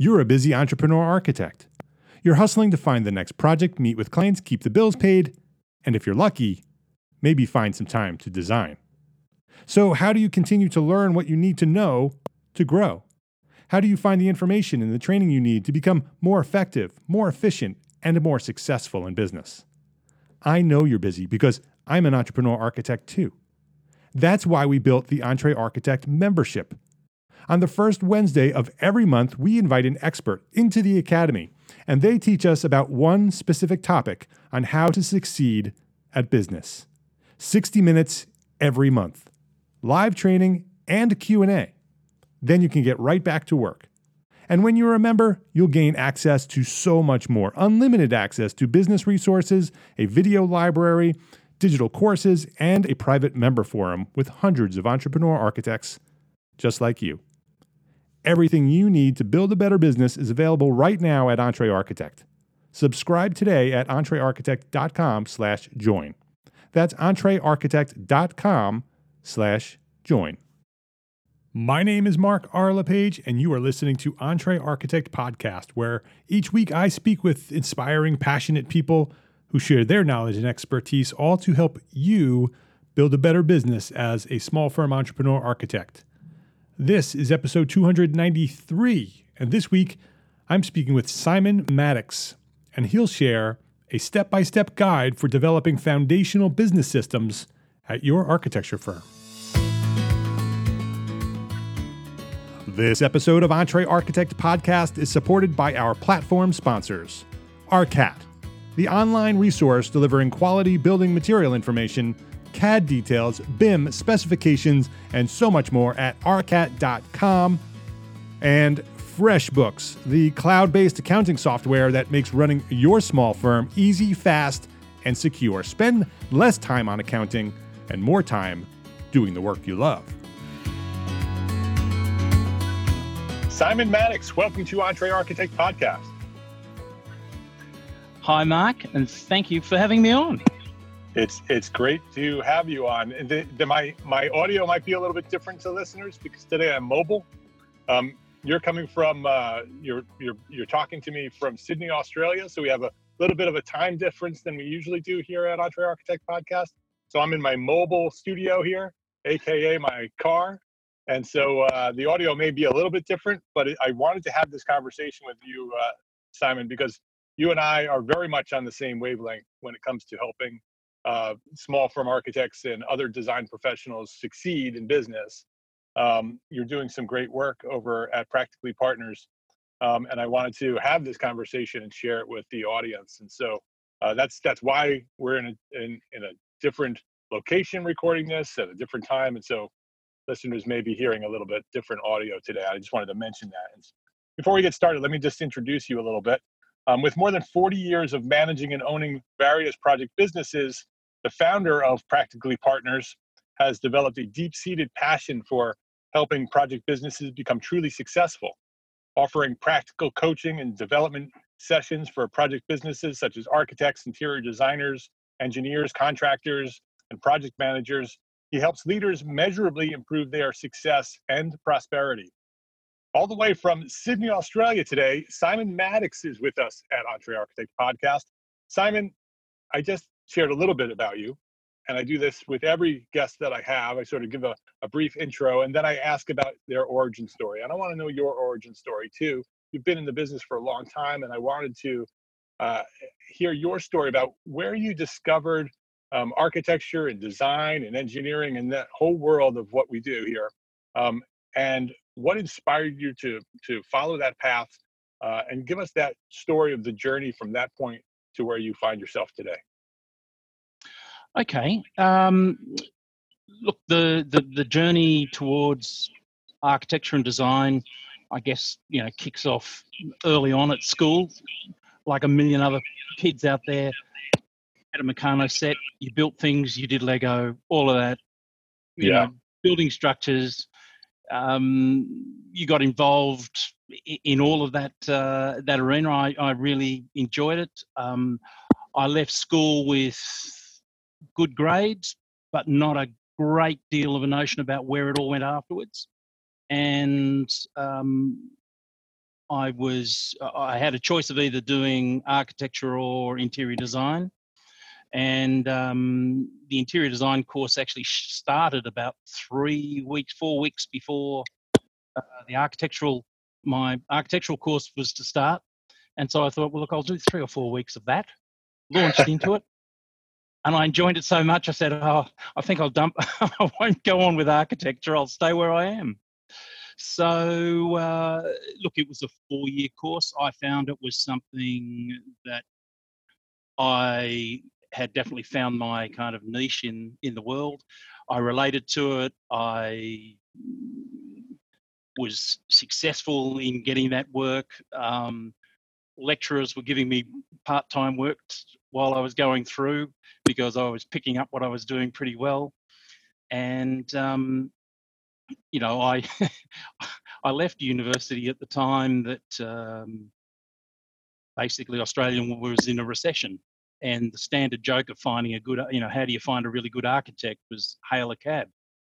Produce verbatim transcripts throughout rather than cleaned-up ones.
You're a busy entrepreneur architect. You're hustling to find the next project, meet with clients, keep the bills paid, and if you're lucky, maybe find some time to design. So how do you continue to learn what you need to know to grow? How do you find the information and the training you need to become more effective, more efficient, and more successful in business? I know you're busy because I'm an entrepreneur architect too. That's why we built the Entre Architect membership. On the first Wednesday of every month, we invite an expert into the academy, and they teach us about one specific topic on how to succeed at business. sixty minutes every month. Live training and Q and A. Then you can get right back to work. And when you're a member, you'll gain access to so much more. Unlimited access to business resources, a video library, digital courses, and a private member forum with hundreds of entrepreneur architects just like you. Everything you need to build a better business is available right now at Entre Architect. Subscribe today at entrearchitect.com slash join. That's entrearchitect.com slash join. My name is Mark R. LePage, and you are listening to Entre Architect Podcast, where each week I speak with inspiring, passionate people who share their knowledge and expertise, all to help you build a better business as a small firm entrepreneur architect. This is episode two hundred ninety-three, and this week I'm speaking with Simon Maddox, and he'll share a step-by-step guide for developing foundational business systems at your architecture firm. This episode of Entre Architect Podcast is supported by our platform sponsors. ARCAT, the online resource delivering quality building material information, C A D details, B I M specifications, and so much more at arcat dot com. And FreshBooks, the cloud-based accounting software that makes running your small firm easy, fast, and secure. Spend less time on accounting and more time doing the work you love. Simon Maddox, welcome to Entre Architect Podcast. Hi, Mark, and thank you for having me on. It's it's great to have you on. The, the, my my audio might be a little bit different to listeners because today I'm mobile. Um, you're coming from uh, you're you're you're talking to me from Sydney, Australia, so we have a little bit of a time difference than we usually do here at Entre Architect Podcast. So I'm in my mobile studio here, aka my car. And so uh, the audio may be a little bit different, but it, I wanted to have this conversation with you, uh, Simon, because you and I are very much on the same wavelength when it comes to helping uh, small firm architects and other design professionals succeed in business. Um, you're doing some great work over at Practically Partners, um, and I wanted to have this conversation and share it with the audience. And so uh, that's that's why we're in a in, in a different location recording this at a different time, and so listeners may be hearing a little bit different audio today. I just wanted to mention that. And before we get started, let me just introduce you a little bit. Um, with more than forty years of managing and owning various project businesses, the founder of Practically Partners has developed a deep-seated passion for helping project businesses become truly successful, offering practical coaching and development sessions for project businesses such as architects, interior designers, engineers, contractors, and project managers. He helps leaders measurably improve their success and prosperity. All the way from Sydney, Australia today, Simon Maddox is with us at Entre Architect Podcast. Simon, I just shared a little bit about you, and I do this with every guest that I have. I sort of give a, a brief intro, and then I ask about their origin story. And I want to know your origin story too. You've been in the business for a long time, and I wanted to uh, hear your story about where you discovered Um, architecture and design and engineering and that whole world of what we do here. Um, and what inspired you to to follow that path uh, and give us that story of the journey from that point to where you find yourself today. Okay. Um, look, the, the, the journey towards architecture and design, I guess, you know, kicks off early on at school, like a million other kids out there. Had a Meccano set, you built things, you did Lego, all of that, you Yeah. know, building structures. Um, you got involved in, in all of that uh, that arena. I, I really enjoyed it. Um, I left school with good grades, but not a great deal of a notion about where it all went afterwards. And um, I was I had a choice of either doing architecture or interior design, and um, the interior design course actually started about three weeks, four weeks before uh, the architectural my architectural course was to start. And so I thought, well, look, I'll do three or four weeks of that. Launched into it, and I enjoyed it so much. I said, oh, I think I'll dump. I won't go on with architecture. I'll stay where I am. So, uh, look, it was a four-year course. I found it was something that I had definitely found my kind of niche in, in the world. I related to it. I was successful in getting that work. Um, lecturers were giving me part-time work while I was going through because I was picking up what I was doing pretty well. And, um, you know, I I left university at the time that um, basically Australia was in a recession. And the standard joke of finding a good, you know, how do you find a really good architect was hail a cab.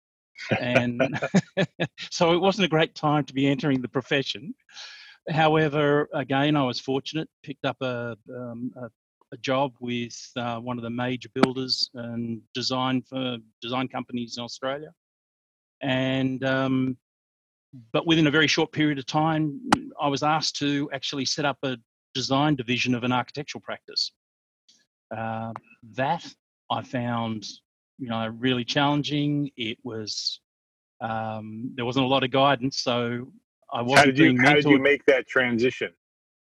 And so it wasn't a great time to be entering the profession. However, again, I was fortunate, picked up a, um, a, a job with uh, one of the major builders and design for design companies in Australia. And, um, but within a very short period of time, I was asked to actually set up a design division of an architectural practice. Uh, that I found, you know, really challenging. It was, um, there wasn't a lot of guidance, so I wasn't how did you being mentored. How did you make that transition?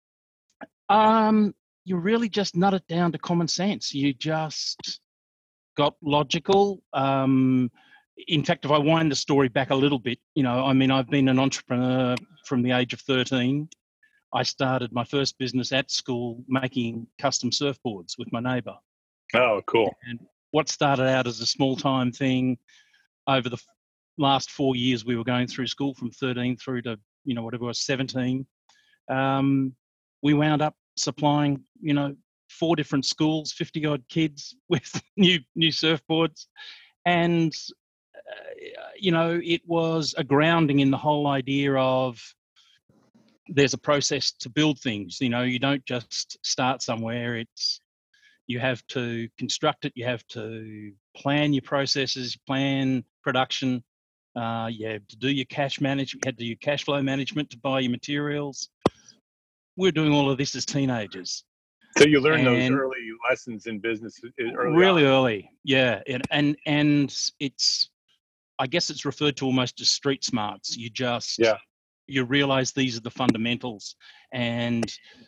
Um, you really just nut it down to common sense. You just got logical. Um, in fact, if I wind the story back a little bit, you know, I mean, I've been an entrepreneur from the age of thirteen. I started my first business at school making custom surfboards with my neighbour. Oh, cool. And what started out as a small-time thing, over the last four years we were going through school from thirteen through to, you know, whatever it was, seventeen, um, we wound up supplying, you know, four different schools, fifty odd kids with new new surfboards. And, uh, you know, it was a grounding in the whole idea of there's a process to build things. You know, you don't just start somewhere. It's, you have to construct it. You have to plan your processes, plan production. Uh, you have to do your cash management. You had to do your cash flow management to buy your materials. We're doing all of this as teenagers. So you learn those And early lessons in business early really on. early, yeah. And, and and it's, I guess it's referred to almost as street smarts. You just, Yeah. you realize these are the fundamentals, and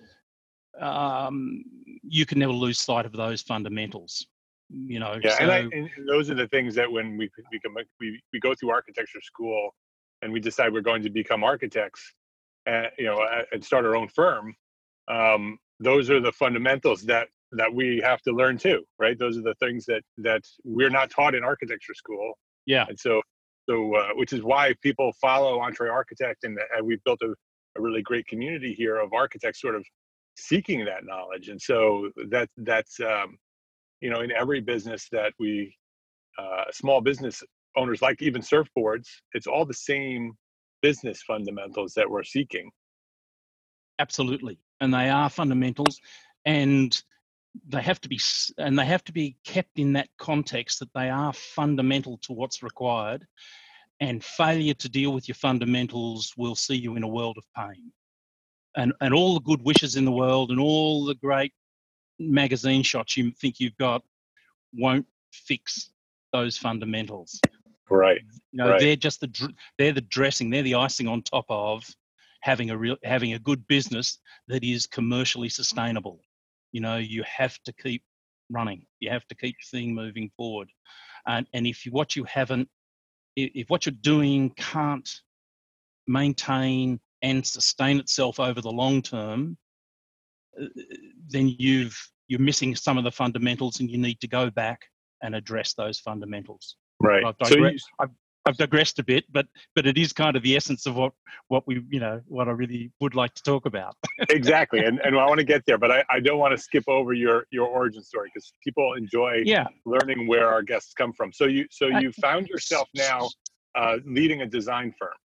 um, you can never lose sight of those fundamentals. You know, Yeah, so and, I, and those are the things that when we become we we go through architecture school, and we decide we're going to become architects, and you know, and start our own firm. Um, those are the fundamentals that that we have to learn too, right? Those are the things that that we're not taught in architecture school. yeah, And so, so uh, which is why people follow Entre Architect, and, and we've built a, a really great community here of architects sort of seeking that knowledge. And so that that's um, you know, in every business that we, uh, small business owners, like even surfboards, it's all the same business fundamentals that we're seeking. absolutely. And they are fundamentals, and they have to be, and they have to be kept in that context that they are fundamental to what's required. And failure to deal with your fundamentals will see you in a world of pain. And and all the good wishes in the world and all the great magazine shots you think you've got won't fix those fundamentals. Right. You know, right. they're just the they're the dressing, they're the icing on top of having a real having a good business that is commercially sustainable. You know, you have to keep running. You have to keep the thing moving forward. And and if you, what you haven't, if what you're doing can't maintain and sustain itself over the long term, then you've you're missing some of the fundamentals, and you need to go back and address those fundamentals. Right. I've, So digre- you, I've, I've digressed a bit, but but it is kind of the essence of what what we you know what I really would like to talk about. exactly, and and I want to get there, but I, I don't want to skip over your your origin story, because people enjoy Yeah. learning where our guests come from. So you so you found yourself now uh, leading a design firm.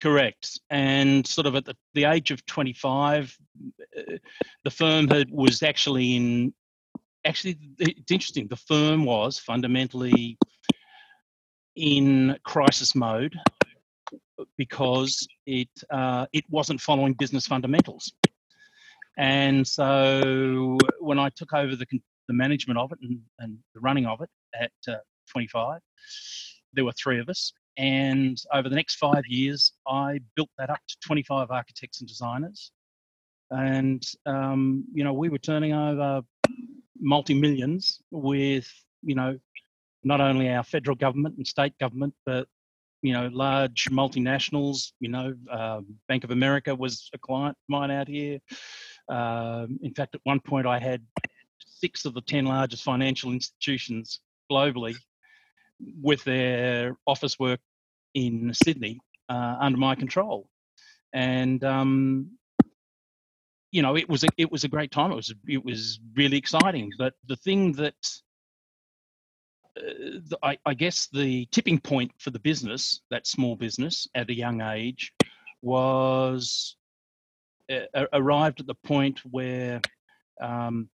Correct. And sort of at the, the age of twenty-five, uh, the firm had was actually in, actually, it's interesting, the firm was fundamentally in crisis mode because it uh, it wasn't following business fundamentals. And so when I took over the, the management of it and, and the running of it at uh, twenty-five, there were three of us. And over the next five years, I built that up to twenty-five architects and designers. And, um, you know, we were turning over multi-millions with, you know, not only our federal government and state government, but, you know, large multinationals. You know, uh, Bank of America was a client of mine out here. Um, in fact, at one point I had six of the ten largest financial institutions globally with their office work in Sydney uh, under my control. And, um, you know, it was a, it was a great time. It was it was really exciting. But the thing that uh, the, I, I guess the tipping point for the business, that small business at a young age, was uh, arrived at the point where um,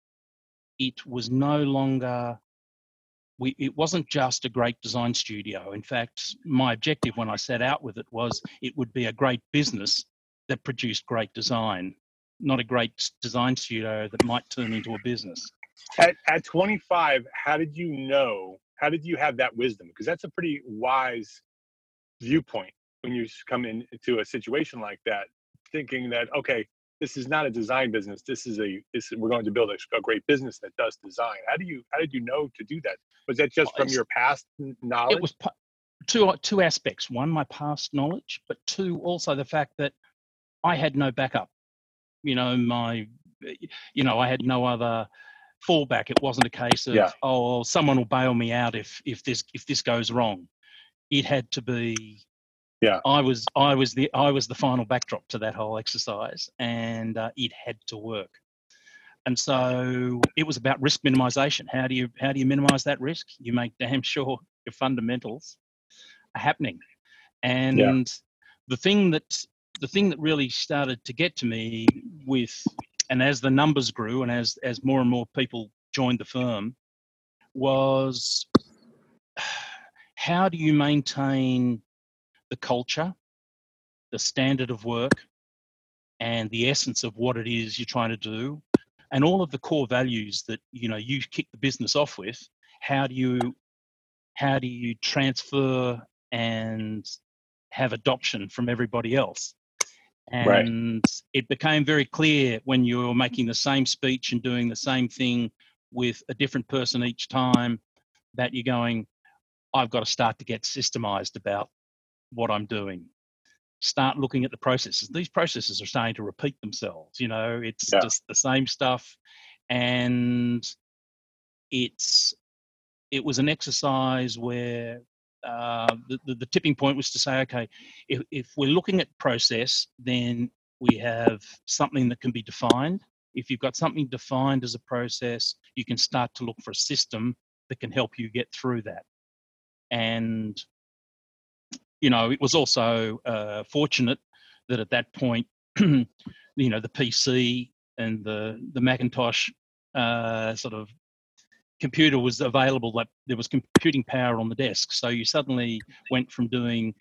it was no longer. We, it wasn't just a great design studio. In fact, my objective when I set out with it was it would be a great business that produced great design, not a great design studio that might turn into a business. At, at twenty-five, how did you know, how did you have that wisdom? Because that's a pretty wise viewpoint when you come into a situation like that, thinking that, okay, this is not a design business. This is a, this, we're going to build a, a great business that does design. How do you, how did you know to do that? Was that just from your past knowledge? It was two, two aspects. One, my past knowledge, but two, also the fact that I had no backup. You know, my, you know, I had no other fallback. It wasn't a case of, yeah. oh, someone will bail me out if, if this, if this goes wrong. It had to be, yeah. I was, I was the, I was the final backdrop to that whole exercise, and uh, it had to work. And so it was about risk minimization. How do you, how do you minimize that risk? You make damn sure your fundamentals are happening. And yeah. the thing that, the thing that really started to get to me with, and as the numbers grew and as, as more and more people joined the firm, was how do you maintain the culture, the standard of work, and the essence of what it is you're trying to do, and all of the core values that, you know, you kick the business off with. How do you, how do you transfer and have adoption from everybody else? And right. it became very clear when you were making the same speech and doing the same thing with a different person each time that you're going, I've got to start to get systemized about what I'm doing. Start looking at the processes. These processes are starting to repeat themselves. You know, it's yeah. just the same stuff. And it's, it was an exercise where uh, the, the, the tipping point was to say, okay, if, if we're looking at process, then we have something that can be defined. If you've got something defined as a process, you can start to look for a system that can help you get through that. And, you know, it was also uh, fortunate that at that point, you know, the P C and the, the Macintosh uh, sort of computer was available, that there was computing power on the desk. So you suddenly went from doing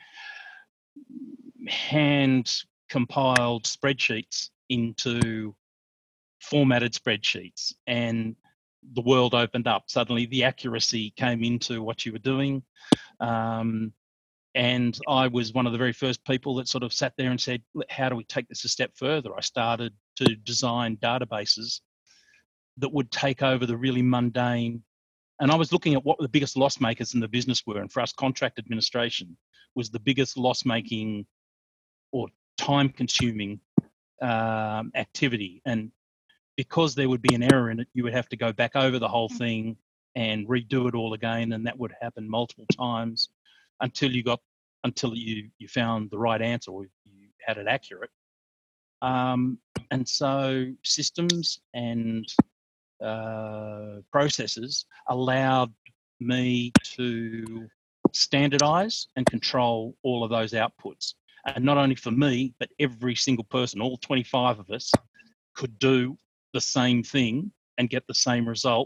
hand compiled spreadsheets into formatted spreadsheets, and the world opened up. Suddenly the accuracy came into what you were doing. Um, and I was one of the very first people that sort of sat there and said, how do we take this a step further? I started to design databases that would take over the really mundane. And I was looking at what the biggest loss makers in the business were. And for us, contract administration was the biggest loss making or time consuming um, activity. And because there would be an error in it, you would have to go back over the whole thing and redo it all again. And that would happen multiple times until you got, until you, you found the right answer or you had it accurate. Um, and so systems and uh, processes allowed me to standardize and control all of those outputs. And not only for me, but every single person, all twenty-five of us, could do the same thing and get the same result.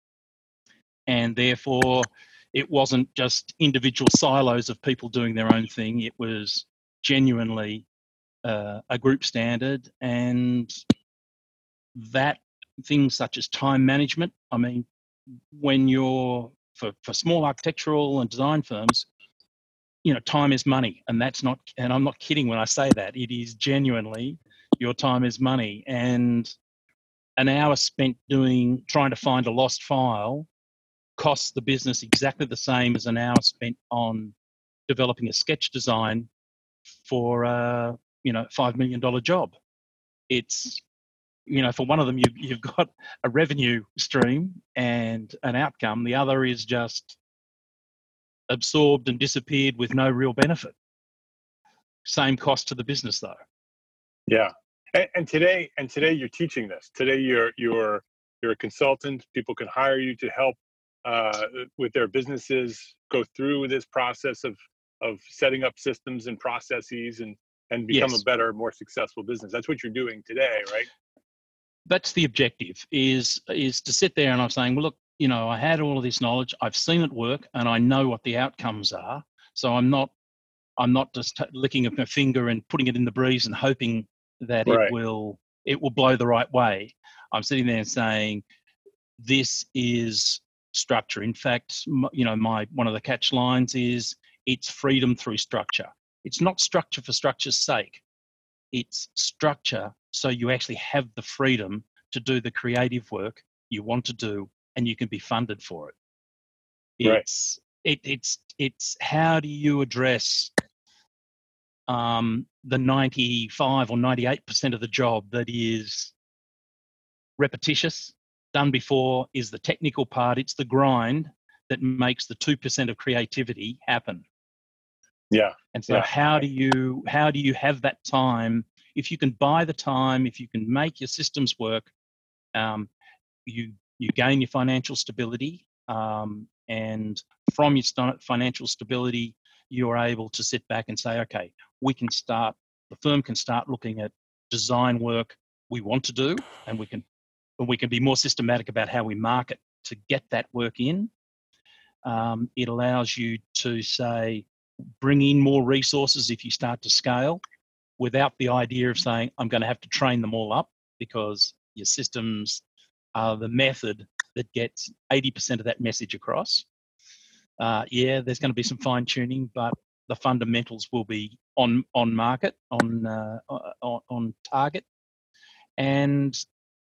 And therefore, it wasn't just individual silos of people doing their own thing. It was genuinely uh, a group standard. And that things such as time management, I mean, when you're, for, for small architectural and design firms, you know, time is money. And that's not, and I'm not kidding when I say that. It is genuinely, your time is money. And an hour spent doing, trying to find a lost file costs the business exactly the same as an hour spent on developing a sketch design for a, you know, five million dollars job. It's, you know, for one of them, you've, you've got a revenue stream and an outcome. The other is just absorbed and disappeared with no real benefit. Same cost to the business, though. Yeah, and, and today, and today you're teaching this. Today you're you're you're a consultant. People can hire you to help uh, with their businesses go through this process of of setting up systems and processes and and become Yes. a better, more successful business. That's what you're doing today, right? That's the objective, is is to sit there and I'm saying, well, look, you know, I had all of this knowledge, I've seen it work, and I know what the outcomes are. So I'm not, I'm not just t- licking my finger and putting it in the breeze and hoping that Right. it will, it will blow the right way. I'm sitting there and saying, this is structure. In fact, m- you know, my one of the catch lines is it's freedom through structure. It's not structure for structure's sake. It's structure so you actually have the freedom to do the creative work you want to do, and you can be funded for it. It's right. it, it's it's how do you address um, the ninety-five or ninety-eight percent of the job that is repetitious, done before, is the technical part. It's the grind that makes the two percent of creativity happen. Yeah. And so yeah. how do you how do you have that time? If you can buy the time, if you can make your systems work, um, you you gain your financial stability, um, and from your st- financial stability, you're able to sit back and say, okay, we can start. The firm can start looking at design work we want to do, and we can we can be more systematic about how we market to get that work in. Um, it allows you to say, bring in more resources if you start to scale, without the idea of saying, I'm going to have to train them all up, because your systems are the method that gets eighty percent of that message across. Uh, yeah, there's going to be some fine tuning, but the fundamentals will be on on market, on uh, on, on target, and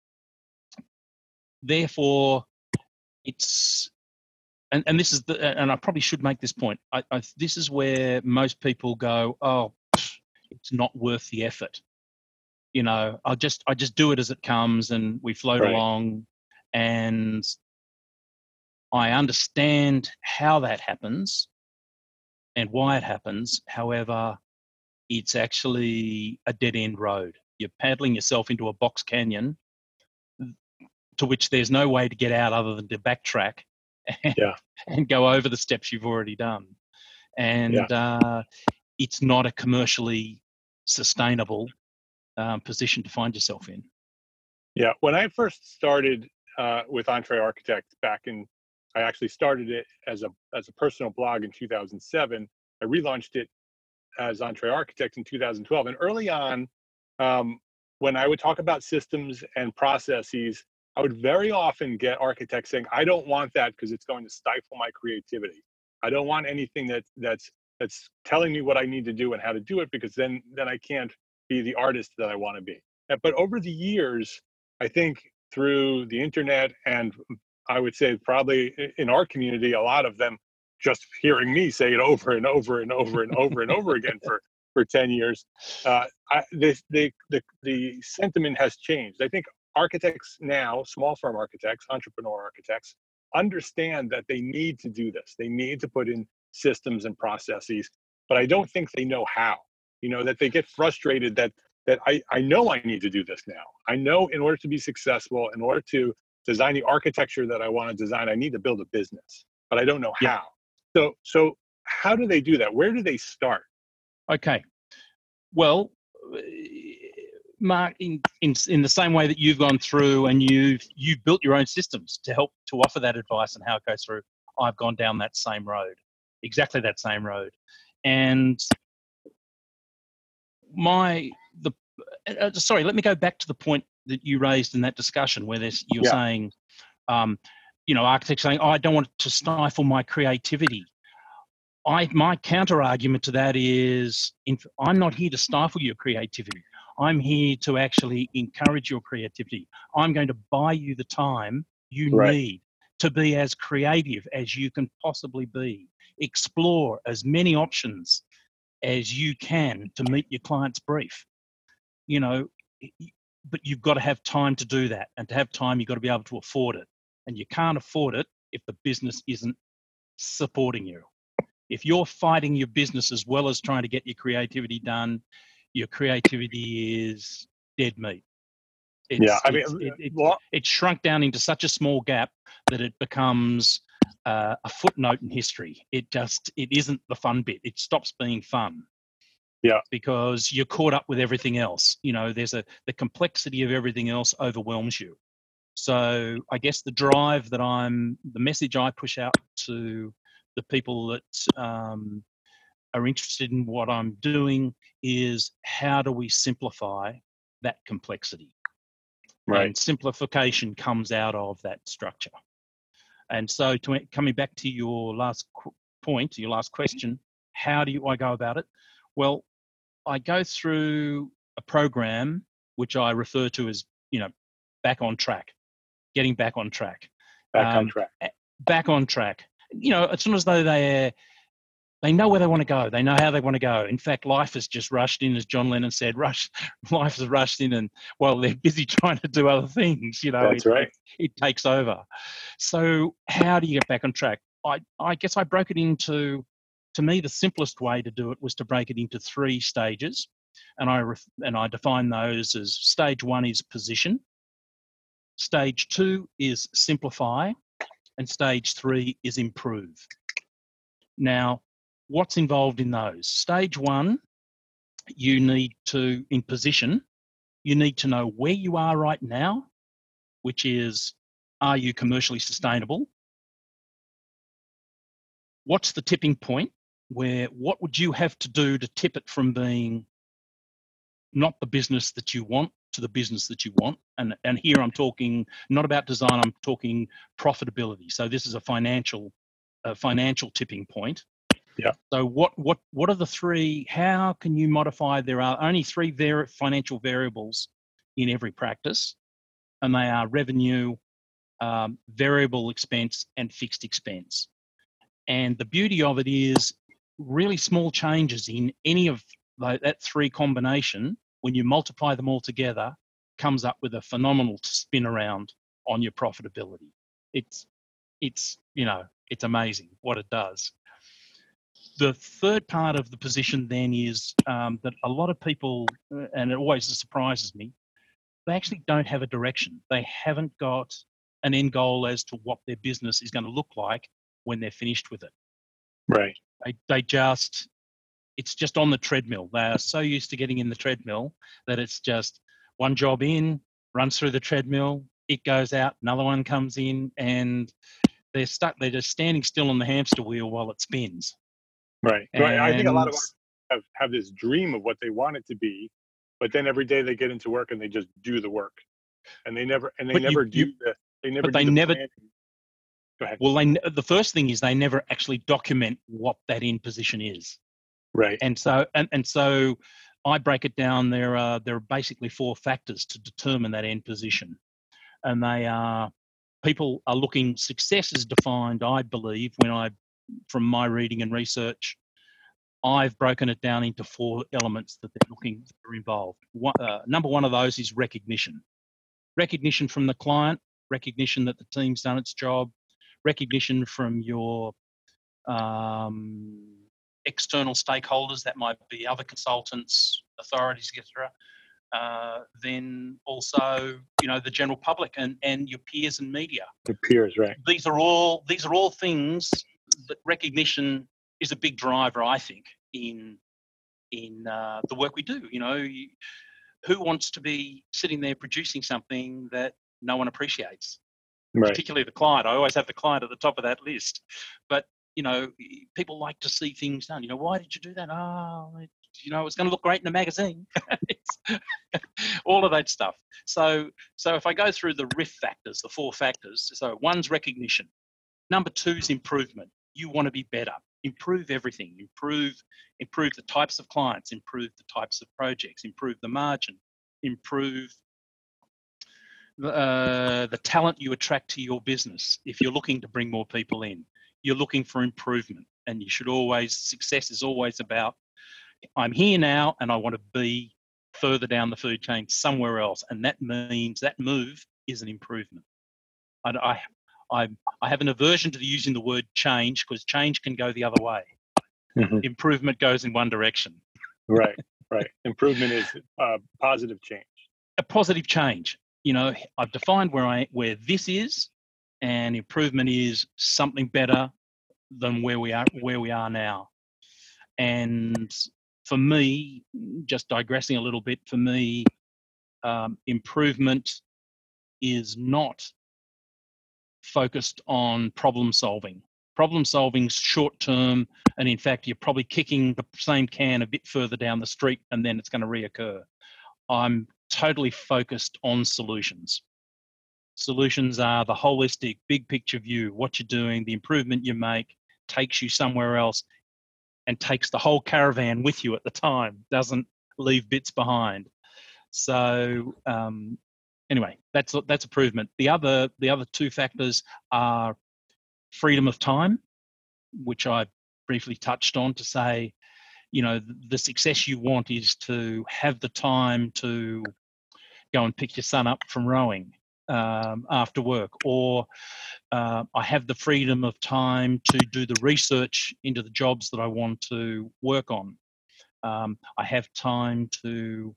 therefore it's. And, and this is the, and I probably should make this point. I, I, this is where most people go, oh, it's not worth the effort. You know, I'll just I just do it as it comes, and we float right. along. And I understand how that happens and why it happens. However, it's actually a dead end road. You're paddling yourself into a box canyon to which there's no way to get out other than to backtrack and, yeah. and go over the steps you've already done. And yeah. uh, it's not a commercially sustainable um, position to find yourself in. Yeah, when I first started uh, with Entre Architect back in, I actually started it as a as a personal blog in two thousand seven. I relaunched it as Entre Architect in two thousand twelve. And early on, um, when I would talk about systems and processes, I would very often get architects saying, I don't want that because it's going to stifle my creativity. I don't want anything that that's that's telling me what I need to do and how to do it, because then then I can't be the artist that I want to be. But over the years, I think through the internet, and I would say probably in our community, a lot of them just hearing me say it over and over and over and over and over again for, for ten years, uh, I, this, the, the, the sentiment has changed. I think architects now, small firm architects, entrepreneur architects, understand that they need to do this. They need to put in systems and processes, but I don't think they know how. You know, that they get frustrated that that I, I know I need to do this now. I know in order to be successful, in order to design the architecture that I want to design, I need to build a business, but I don't know how. Yeah. So, so how do they do that? Where do they start? Okay. Well, Mark, in, in in the same way that you've gone through and you've you've built your own systems to help to offer that advice and how it goes through, I've gone down that same road, exactly that same road, and my the uh, sorry, let me go back to the point that you raised in that discussion where there's, you're Yeah. saying, um, you know, architects saying, oh, I don't want to stifle my creativity. I my counter argument to that is, in, I'm not here to stifle your creativity. I'm here to actually encourage your creativity. I'm going to buy you the time you Right. need to be as creative as you can possibly be. Explore as many options as you can to meet your client's brief. You know, but you've got to have time to do that. And to have time, you've got to be able to afford it. And you can't afford it if the business isn't supporting you. If you're fighting your business as well as trying to get your creativity done, your creativity is dead meat. It's, Yeah, I mean, it's, it, it, well, it's shrunk down into such a small gap that it becomes uh, a footnote in history. It just, it isn't the fun bit. It stops being fun. Yeah. Because you're caught up with everything else. You know, there's a, the complexity of everything else overwhelms you. So I guess the drive that I'm, the message I push out to the people that um, are interested in what I'm doing is, how do we simplify that complexity? right. And simplification comes out of that structure. And so to, coming back to your last point, your last question, how do you, I go about it? Well, I go through a program which I refer to as, you know, back on track, getting back on track. Back on um, track. Back on track. You know, it's not as though they they know where they want to go. They know how they want to go. In fact, life has just rushed in, as John Lennon said. Rush, life has rushed in, and well, they're busy trying to do other things. You know, That's it, right. it, it takes over. So, how do you get back on track? I I guess I broke it into. To me, the simplest way to do it was to break it into three stages, and I ref, and I define those as: stage one is position, stage two is simplify, and stage three is improve. Now, what's involved in those? Stage one, you need to, in position, you need to know where you are right now, which is, are you commercially sustainable? What's the tipping point? Where, what would you have to do to tip it from being not the business that you want to the business that you want? And, and here I'm talking not about design, I'm talking profitability. So this is a financial, a financial tipping point. Yeah. So what, what, what are the three, how can you modify? There are only three var- financial variables in every practice, and they are revenue, um, variable expense, and fixed expense. And the beauty of it is, really small changes in any of the, that three combination, when you multiply them all together, comes up with a phenomenal spin around on your profitability. It's, it's, you know, it's amazing what it does. The third part of the position then is um, that a lot of people, and it always surprises me, they actually don't have a direction. They haven't got an end goal as to what their business is going to look like when they're finished with it. Right. They, they just, it's just on the treadmill. They are so used to getting in the treadmill that it's just one job in, runs through the treadmill, it goes out, another one comes in, and they're stuck. They're just standing still on the hamster wheel while it spins. Right. And Right. I think a lot of us have, have this dream of what they want it to be, but then every day they get into work and they just do the work, and they never and they But you- never do you- the they never but do they the never- planning. Go ahead. Well, they, the first thing is they never actually document what that end position is. Right. And so, and, and so I break it down. There are, there are basically four factors to determine that end position. And they are, people are looking, success is defined, I believe, when I, from my reading and research, I've broken it down into four elements that they're looking that are involved. One, uh, number one of those is recognition. Recognition from the client, recognition that the team's done its job, recognition from your um, external stakeholders, that might be other consultants, authorities, et cetera. Uh, then also, you know, the general public and, and your peers and media. Your peers, right? These are all these are all things that recognition is a big driver, I think, in in uh, the work we do. You know, you, who wants to be sitting there producing something that no one appreciates? Right. Particularly the client. I always have the client at the top of that list. But, you know, people like to see things done. You know, why did you do that? Oh, it, you know, it's going to look great in a magazine. All of that stuff. So, so if I go through the R I F factors, the four factors, so one's recognition. Number two is improvement. You want to be better. Improve everything. Improve, improve the types of clients. Improve the types of projects. Improve the margin. Improve uh, the talent you attract to your business. If you're looking to bring more people in, you're looking for improvement, and you should always. Success is always about, I'm here now, and I want to be further down the food chain somewhere else, and that means that move is an improvement. I, I, I, I have an aversion to the using the word change, because change can go the other way. Mm-hmm. Improvement goes in one direction. Right, right. Improvement is uh, positive change. A positive change. You know, I've defined where I where this is, and improvement is something better than where we are where we are now. And for me, just digressing a little bit, for me, um, improvement is not focused on problem solving. Problem solving's short term, and in fact, you're probably kicking the same can a bit further down the street, and then it's going to reoccur. I'm totally focused on solutions. Solutions are the holistic, big picture view, what you're doing, the improvement you make takes you somewhere else and takes the whole caravan with you at the time, doesn't leave bits behind. So um, anyway, that's that's improvement. The other the other two factors are freedom of time, which I briefly touched on to say, you know, the success you want is to have the time to go and pick your son up from rowing um, after work, or uh, I have the freedom of time to do the research into the jobs that I want to work on. Um, I have time to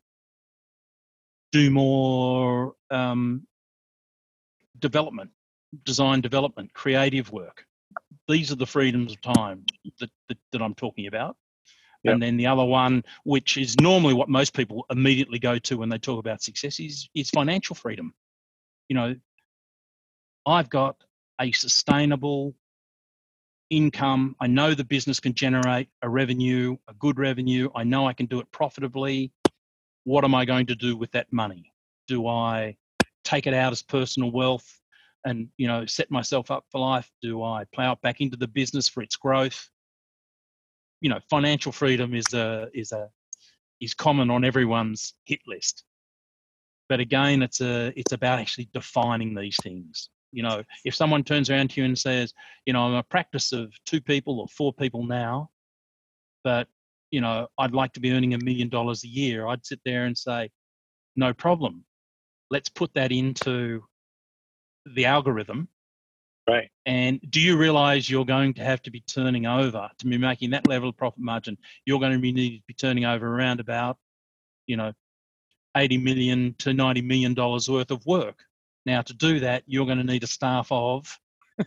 do more um, development, design development, creative work. These are the freedoms of time that, that, that I'm talking about. Yep. And then the other one, which is normally what most people immediately go to when they talk about success, is, is financial freedom. You know, I've got a sustainable income. I know the business can generate a revenue, a good revenue. I know I can do it profitably. What am I going to do with that money? Do I take it out as personal wealth and, you know, set myself up for life? Do I plow it back into the business for its growth? You know, financial freedom is a is a is common on everyone's hit list. But again, it's a it's about actually defining these things. You know, if someone turns around to you and says, you know, I'm a practice of two people or four people now, but, you know, I'd like to be earning a million dollars a year, I'd sit there and say, no problem. Let's put that into the algorithm. Right. And do you realize you're going to have to be turning over to be making that level of profit margin? You're going to be need to be turning over around about, you know, eighty million to ninety million dollars worth of work. Now, to do that, you're going to need a staff of,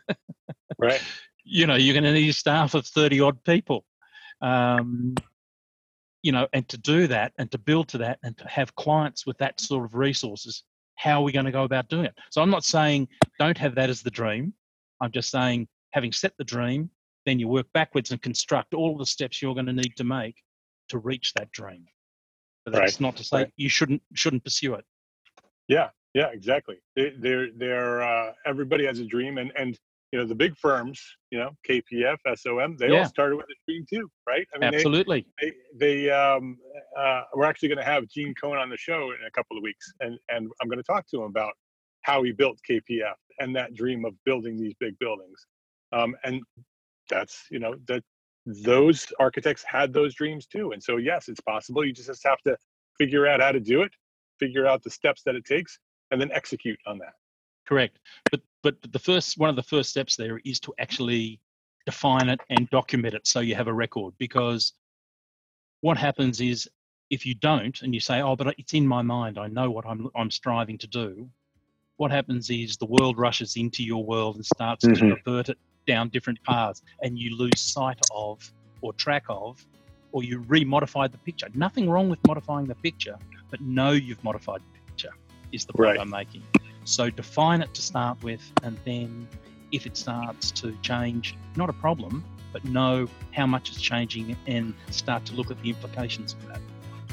right. You know, you're going to need a staff of thirty odd people. Um, you know, and to do that and to build to that and to have clients with that sort of resources, how are we going to go about doing it? So I'm not saying don't have that as the dream. I'm just saying, having set the dream, then you work backwards and construct all the steps you're going to need to make to reach that dream. But that's right. not to say right. you shouldn't shouldn't pursue it. Yeah, yeah, exactly. They, they're they're uh, everybody has a dream, and and you know the big firms, you know, K P F, S O M, they yeah. all started with a dream too, right? I mean, absolutely. They they, they um uh, we're actually going to have Gene Cohen on the show in a couple of weeks, and and I'm going to talk to him about how he built K P F and that dream of building these big buildings. Um, and that's, you know, that those architects had those dreams too. And so, yes, it's possible. You just have to figure out how to do it, figure out the steps that it takes, and then execute on that. Correct. But, but the first, one of the first steps there is to actually define it and document it so you have a record, because what happens is if you don't and you say, oh, but it's in my mind, I know what I'm, I'm striving to do. What happens is the world rushes into your world and starts mm-hmm. to divert it down different paths, and you lose sight of or track of or you re-modified the picture. Nothing wrong with modifying the picture, but know you've modified the picture is the point Right. I'm making. So define it to start with, and then if it starts to change, not a problem, but know how much it's changing and start to look at the implications of that.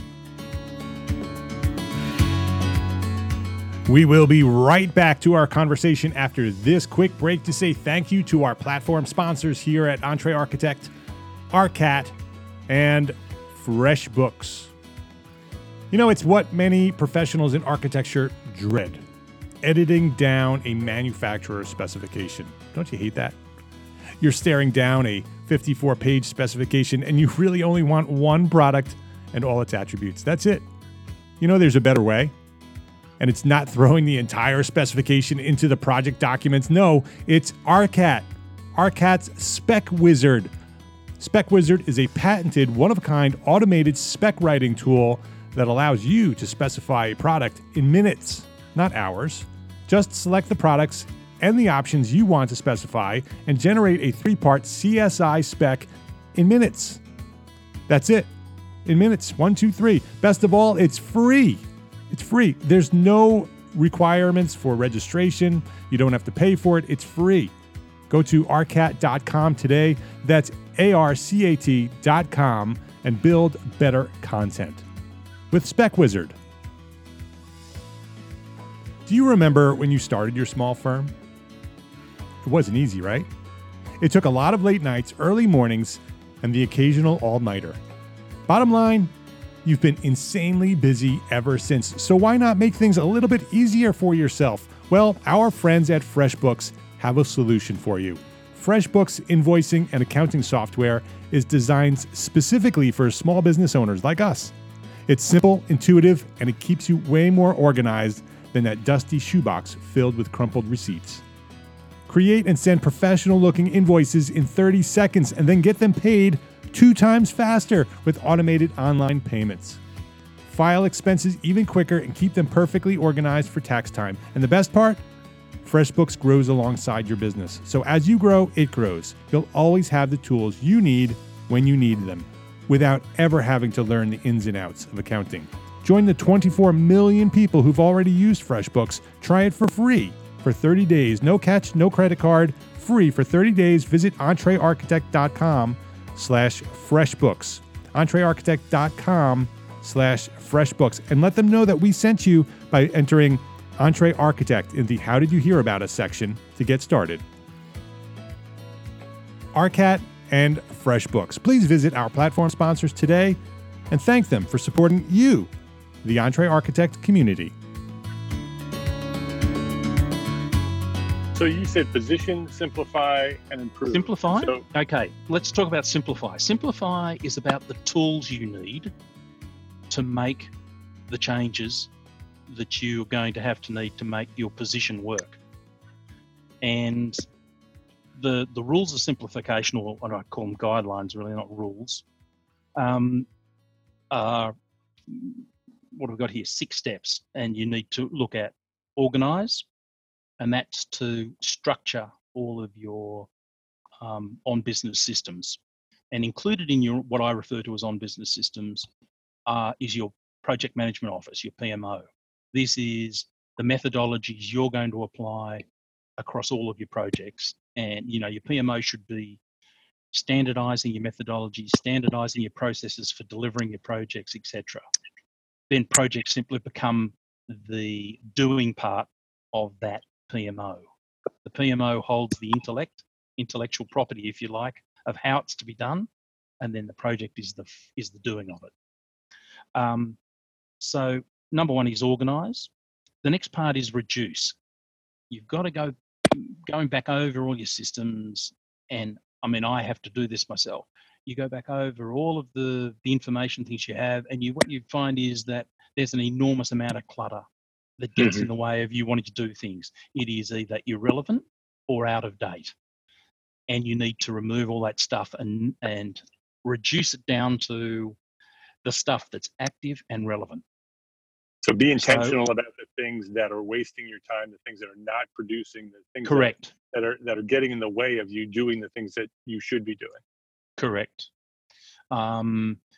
We will be right back to our conversation after this quick break to say thank you to our platform sponsors here at Entre Architect, ARCAT, and FreshBooks. You know, it's what many professionals in architecture dread, editing down a manufacturer's specification. Don't you hate that? You're staring down a fifty-four page specification and you really only want one product and all its attributes. That's it. You know, there's a better way. And it's not throwing the entire specification into the project documents. No, it's ARCAT. ARCAT's Spec Wizard. Spec Wizard is a patented, one-of-a-kind automated spec writing tool that allows you to specify a product in minutes, not hours. Just select the products and the options you want to specify and generate a three-part C S I spec in minutes. That's it. In minutes. One, two, three. Best of all, it's free. It's free. There's no requirements for registration. You don't have to pay for it. It's free. Go to arcat dot com today. That's A R C A T dot com and build better content with Spec Wizard. Do you remember when you started your small firm? It wasn't easy, right? It took a lot of late nights, early mornings, and the occasional all-nighter. Bottom line, you've been insanely busy ever since, so why not make things a little bit easier for yourself? Well, our friends at FreshBooks have a solution for you. FreshBooks invoicing and accounting software is designed specifically for small business owners like us. It's simple, intuitive, and it keeps you way more organized than that dusty shoebox filled with crumpled receipts. Create and send professional-looking invoices in thirty seconds and then get them paid two times faster with automated online payments. File expenses even quicker and keep them perfectly organized for tax time. And the best part? FreshBooks grows alongside your business. So as you grow, it grows. You'll always have the tools you need when you need them, without ever having to learn the ins and outs of accounting. Join the twenty-four million people who've already used FreshBooks. Try it for free for thirty days. No catch, no credit card. Free for thirty days. Visit entrearchitect dot com slash FreshBooks. entrearchitect dot com slash FreshBooks. And let them know that we sent you by entering Entre Architect in the How Did You Hear About Us section to get started. ARCAT and FreshBooks. Please visit our platform sponsors today and thank them for supporting you, the Entre Architect community. So you said position, simplify, and improve. Simplify? So, Okay, let's talk about simplify. Simplify is about the tools you need to make the changes that you're going to have to need to make your position work. And the the rules of simplification, or what I call them guidelines, really not rules, um, are what we've got here, six steps. And you need to look at organize, and that's to structure all of your um, on-business systems. And included in your what I refer to as on-business systems uh, is your project management office, your P M O. This is the methodologies you're going to apply across all of your projects. And, you know, your P M O should be standardizing your methodologies, standardizing your processes for delivering your projects, et cetera. Then projects simply become the doing part of that P M O. The P M O holds the intellect, intellectual property, if you like, of how it's to be done, and then the project is the is the doing of it. Um, so number one is organize. The next part is reduce. You've got to go going back over all your systems, and I mean I have to do this myself. You go back over all of the the information things you have, and you what you find is that there's an enormous amount of clutter that gets mm-hmm. in the way of you wanting to do things. It is either irrelevant or out of date. And you need to remove all that stuff and, and reduce it down to the stuff that's active and relevant. So be intentional so, about the things that are wasting your time, the things that are not producing, the things correct. That, that are that are getting in the way of you doing the things that you should be doing. Correct. Um,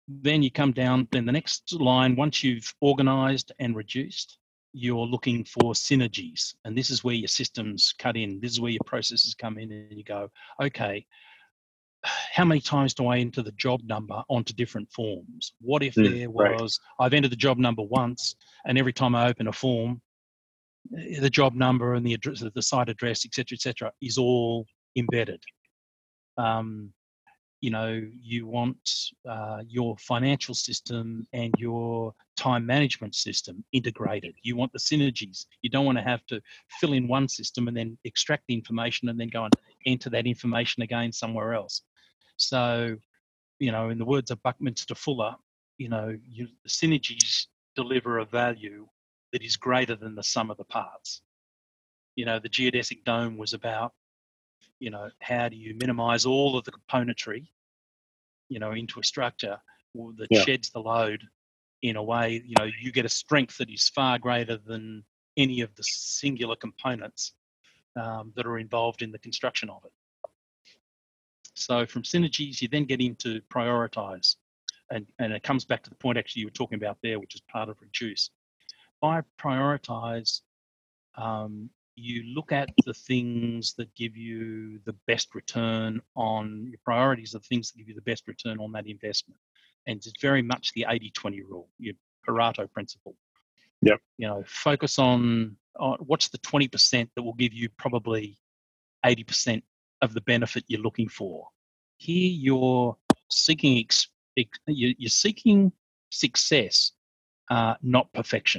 then you come down, then the next line, once you've organized and reduced, you're looking for synergies. And this is where your systems cut in. This is where your processes come in, and you go, okay, how many times do I enter the job number onto different forms? What if Mm, there right. was, I've entered the job number once, and every time I open a form, the job number and the address, the site address, et cetera, et cetera, is all embedded. Um, you know, you want uh, your financial system and your time management system integrated. You want the synergies. You don't want to have to fill in one system and then extract the information and then go and enter that information again somewhere else. So, you know, in the words of Buckminster Fuller, you know, you, the synergies deliver a value that is greater than the sum of the parts. You know, the geodesic dome was about, you know, how do you minimize all of the componentry, you know, into a structure that Yeah. sheds the load in a way, you know, you get a strength that is far greater than any of the singular components um, that are involved in the construction of it. So from synergies, you then get into prioritize. And, and it comes back to the point actually you were talking about there, which is part of reduce. By prioritize, um, you look at the things that give you the best return on your priorities, are the things that give you the best return on that investment. And it's very much the eighty twenty rule, your Pareto principle. Yep. You know, focus on, on what's the twenty percent that will give you probably eighty percent of the benefit you're looking for. Here you're seeking, ex, ex, you're seeking success, uh, not perfection.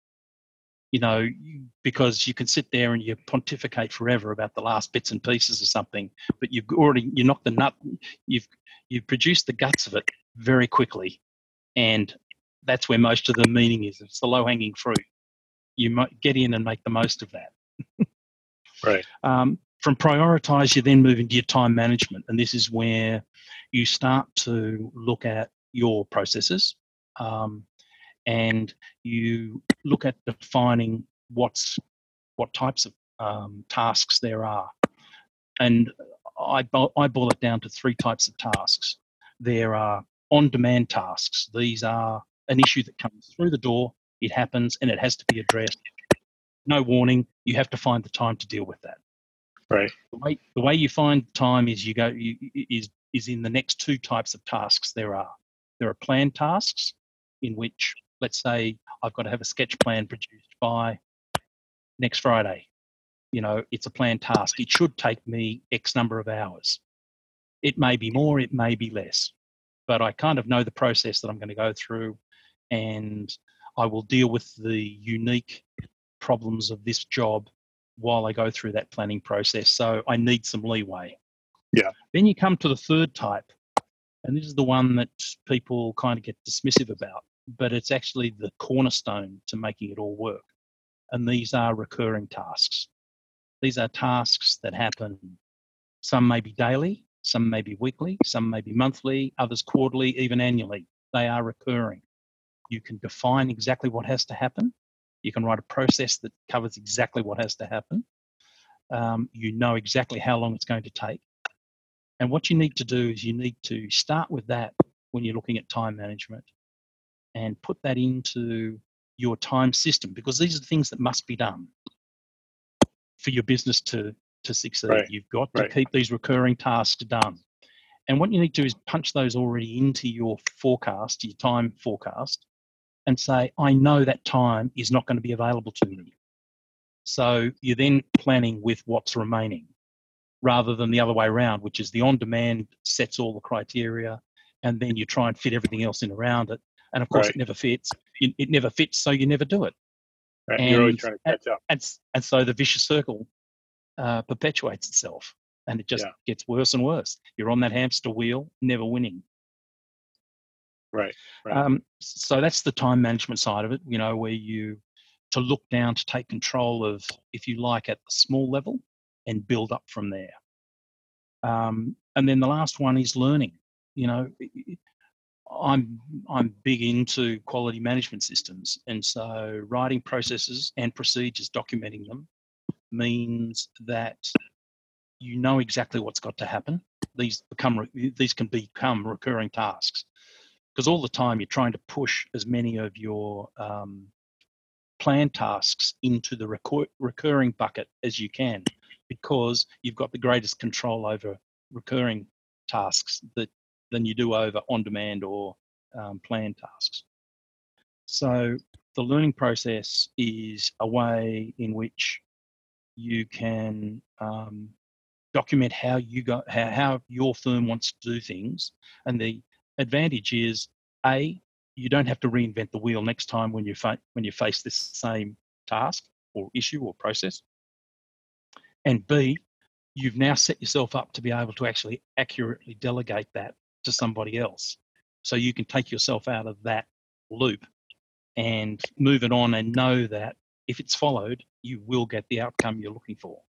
You know, because you can sit there and you pontificate forever about the last bits and pieces of something, but you've already, you knocked the nut, you've, you've produced the guts of it very quickly. And that's where most of the meaning is. It's the low hanging fruit. You might get in and make the most of that. Right. Um, from prioritize, you then move into your time management. And this is where you start to look at your processes. Um, and you look at defining what's what types of um, tasks there are. And I, I boil it down to three types of tasks. There are on-demand tasks. These are an issue that comes through the door, it happens, and it has to be addressed. No warning, you have to find the time to deal with that. Right. The way, the way you find time is you go you, is is in the next two types of tasks there are. There are planned tasks in which, let's say, I've got to have a sketch plan produced by next Friday. You know, it's a planned task. It should take me X number of hours. It may be more, it may be less, but I kind of know the process that I'm going to go through, and I will deal with the unique problems of this job while I go through that planning process. So I need some leeway. Yeah. Then you come to the third type, and this is the one that people kind of get dismissive about, but it's actually the cornerstone to making it all work. And these are recurring tasks. These are tasks that happen. Some may be daily, some may be weekly, some may be monthly, others quarterly, even annually. They are recurring. You can define exactly what has to happen. You can write a process that covers exactly what has to happen. Um, you know exactly how long it's going to take. And what you need to do is you need to start with that when you're looking at time management and put that into your time system, because these are the things that must be done for your business to, to succeed. Right. You've got to Right. keep these recurring tasks done. And what you need to do is punch those already into your forecast, your time forecast, and say, I know that time is not going to be available to me. So you're then planning with what's remaining, rather than the other way around, which is the on-demand sets all the criteria, and then you try and fit everything else in around it. And of course, Right. it never fits. It, it never fits, so you never do it. Right. And, You're always trying to catch up. And, and so the vicious circle uh, perpetuates itself, and it just Yeah. gets worse and worse. You're on that hamster wheel, never winning. Right. Right. Um, so that's the time management side of it, you know, where you, to look down, to take control of, if you like, at the small level and build up from there. Um, and then the last one is learning. You know, I'm I'm big into quality management systems, and so writing processes and procedures, documenting them, means that you know exactly what's got to happen. These become these can become recurring tasks. because all the time you're trying to push as many of your um, planned tasks into the recur- recurring bucket as you can, because you've got the greatest control over recurring tasks that than you do over on-demand or um, planned tasks. So the learning process is a way in which you can um, document how you go, how, how your firm wants to do things, and the advantage is A, you don't have to reinvent the wheel next time when you fa- when you face this same task or issue or process, and B, you've now set yourself up to be able to actually accurately delegate that to somebody else, so you can take yourself out of that loop and move it on and know that if it's followed, you will get the outcome you're looking for.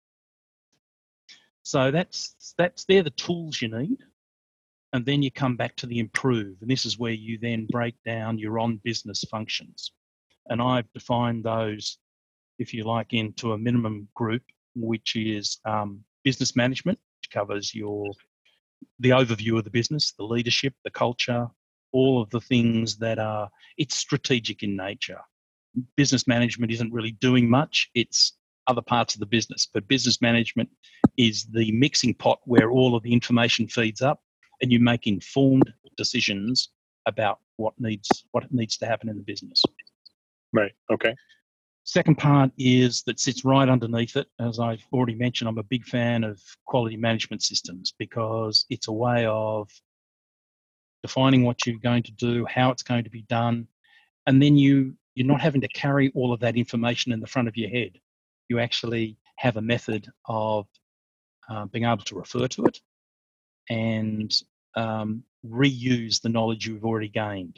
So that's that's they're the tools you need, and then you come back to the improve, and this is where you then break down your on-business functions. And I've defined those, if you like, into a minimum group, which is um, business management, which covers your the overview of the business, the leadership, the culture, all of the things that are, it's strategic in nature. Business management isn't really doing much, it's other parts of the business, but business management is the mixing pot where all of the information feeds up and you make informed decisions about what needs what needs to happen in the business. Right. Okay. Second part is that sits right underneath it. As I've already mentioned, I'm a big fan of quality management systems because it's a way of defining what you're going to do, how it's going to be done, and then you, you're not having to carry all of that information in the front of your head. You actually have a method of uh, being able to refer to it and um, reuse the knowledge you've already gained.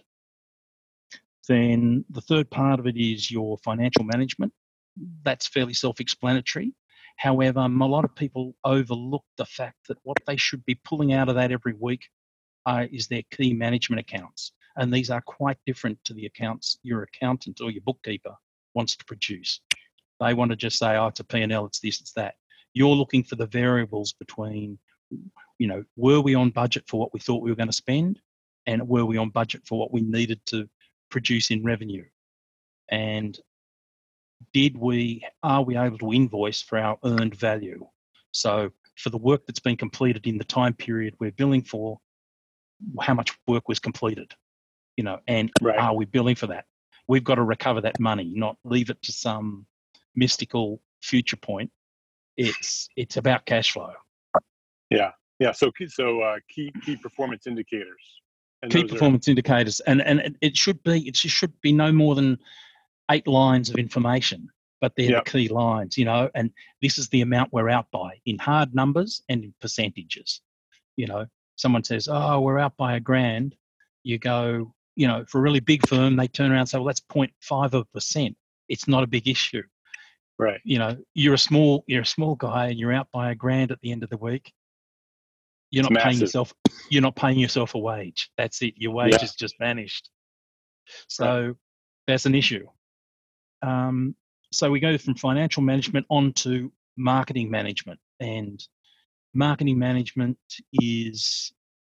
Then the third part of it is your financial management. That's fairly self-explanatory. However, a lot of people overlook the fact that what they should be pulling out of that every week uh, is their key management accounts. And these are quite different to the accounts your accountant or your bookkeeper wants to produce. They want to just say, oh, it's a P and L, it's this, it's that. You're looking for the variables between, you know, were we on budget for what we thought we were going to spend, and were we on budget for what we needed to produce in revenue? And did we, are we able to invoice for our earned value? So for the work that's been completed in the time period we're billing for, how much work was completed, you know, and Right. are we billing for that? We've got to recover that money, not leave it to some mystical future point. It's it's about cash flow. Yeah. Yeah. So so uh, key key performance indicators. And Key those performance are, indicators, and and it should be it should be no more than eight lines of information, but they're yep. the key lines, you know. And this is the amount we're out by in hard numbers and in percentages. You know, someone says, "Oh, we're out by a grand." You go, you know, for a really big firm, they turn around and say, "Well, that's zero point five of a percent. It's not a big issue." Right. You know, you're a small you're a small guy and you're out by a grand at the end of the week. You're not paying yourself. You're not paying yourself a wage. That's it. Your wage yeah. has just vanished. So right. that's an issue. Um, so we go from financial management on to marketing management, and marketing management is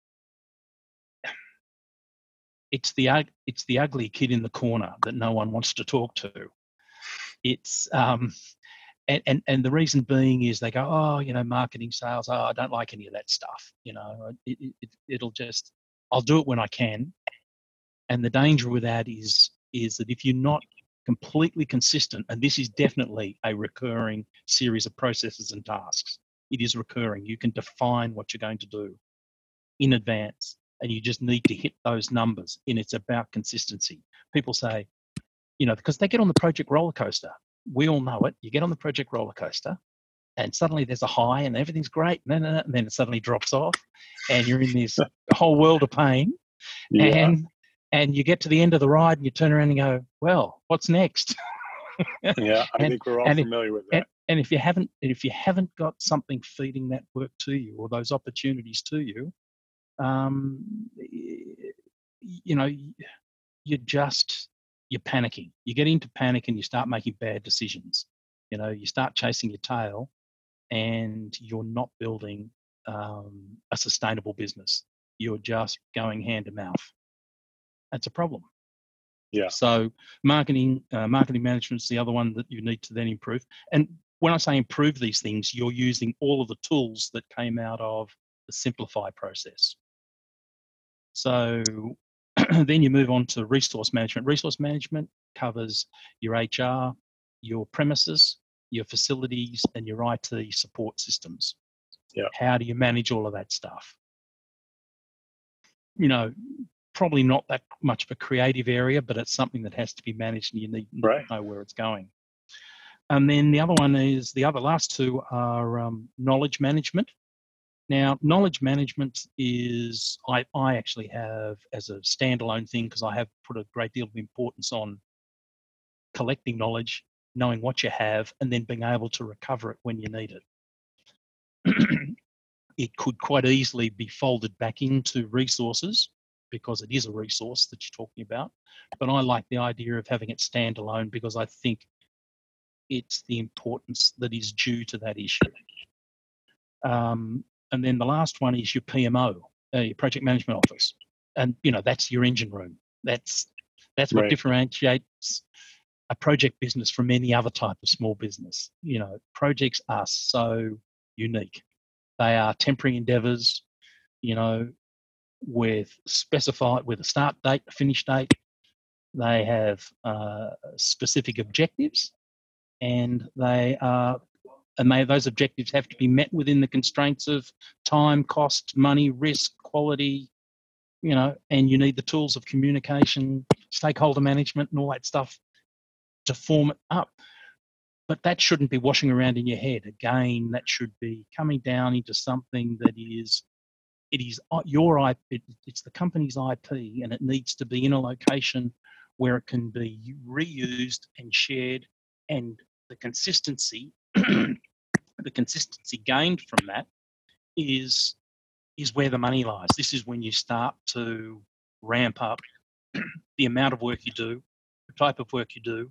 it's the it's the ugly kid in the corner that no one wants to talk to. It's um, and, and and the reason being is they go, oh, you know, marketing, sales. Oh, I don't like any of that stuff. You know, it, it, it'll just I'll do it when I can. And the danger with that is is that if you're not completely consistent, and this is definitely a recurring series of processes and tasks. It is recurring. You can define what you're going to do in advance, and you just need to hit those numbers, and it's about consistency. People say, you know, because they get on the project roller coaster. We all know it. You get on the project roller coaster, and suddenly there's a high, and everything's great, and then, and then it suddenly drops off, and you're in this whole world of pain, yeah. and and you get to the end of the ride, and you turn around and go, well, what's next? Yeah, I and, think we're all familiar if, with that. And, and if you haven't, if you haven't got something feeding that work to you or those opportunities to you, um, you know, you're just you're panicking. You get into panic and you start making bad decisions. You know, you start chasing your tail, and you're not building um, a sustainable business. You're just going hand to mouth. That's a problem. Yeah. So marketing, uh, marketing management is the other one that you need to then improve. And when I say improve these things, you're using all of the tools that came out of the Simplify process. So then you move on to resource management. Resource management covers your H R, your premises, your facilities, and your I T support systems. Yeah. How do you manage all of that stuff? You know, probably not that much of a creative area, but it's something that has to be managed and you need, need Right. to know where it's going. And then the other one is, the other last two are um, knowledge management. Now, knowledge management is, I, I actually have as a standalone thing, because I have put a great deal of importance on collecting knowledge, knowing what you have, and then being able to recover it when you need it. It could quite easily be folded back into resources, because it is a resource that you're talking about. But I like the idea of having it standalone, because I think it's the importance that is due to that issue. Um, and then the last one is your P M O, uh, your project management office. And, you know, that's your engine room. That's, that's what Right. differentiates a project business from any other type of small business. You know, projects are so unique. They are temporary endeavors, you know, with specified, with a start date, a finish date. They have uh, specific objectives, and they are, and they, those objectives have to be met within the constraints of time, cost, money, risk, quality, you know, and you need the tools of communication, stakeholder management, and all that stuff to form it up. But that shouldn't be washing around in your head. Again, that should be coming down into something that is, it is your I P, it's the company's I P, and it needs to be in a location where it can be reused and shared, and the consistency, the consistency gained from that is, is where the money lies. This is when you start to ramp up the amount of work you do, the type of work you do,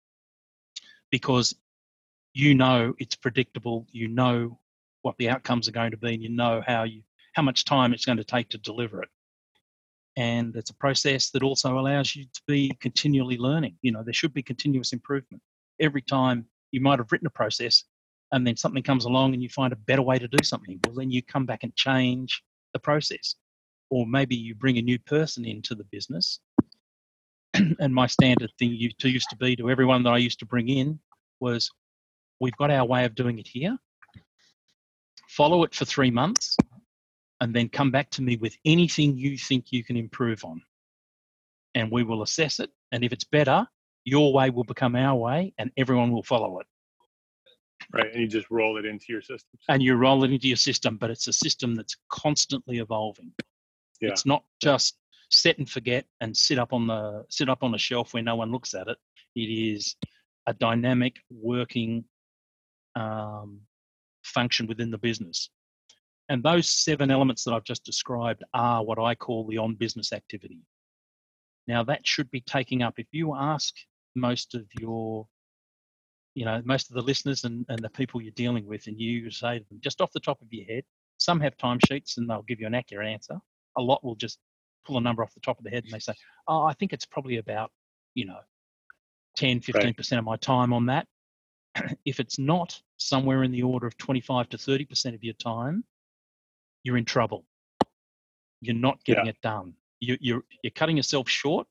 because you know it's predictable, you know what the outcomes are going to be, and you know how you how much time it's going to take to deliver it. And it's a process that also allows you to be continually learning. You know, there should be continuous improvement. Every time you might have written a process and then something comes along and you find a better way to do something, well, then you come back and change the process. Or maybe you bring a new person into the business. And my standard thing used to, used to be to everyone that I used to bring in was, we've got our way of doing it here. Follow it for three months and then come back to me with anything you think you can improve on. And we will assess it. And if it's better, your way will become our way and everyone will follow it. Right. And you just roll it into your system. And you roll it into your system, but it's a system that's constantly evolving. Yeah. It's not just set and forget and sit up on the sit up on a shelf where no one looks at it. It is a dynamic working um, function within the business. And those seven elements that I've just described are what I call the on-business activity. Now, that should be taking up, if you ask most of your, you know, most of the listeners and, and the people you're dealing with, and you say to them, just off the top of your head, some have timesheets and they'll give you an accurate answer. A lot will just pull a number off the top of the head and they say, oh, I think it's probably about, you know, ten, fifteen percent right. of my time on that. If it's not somewhere in the order of twenty-five to thirty percent of your time, you're in trouble. You're not getting yeah. it done. You, you're you're cutting yourself short,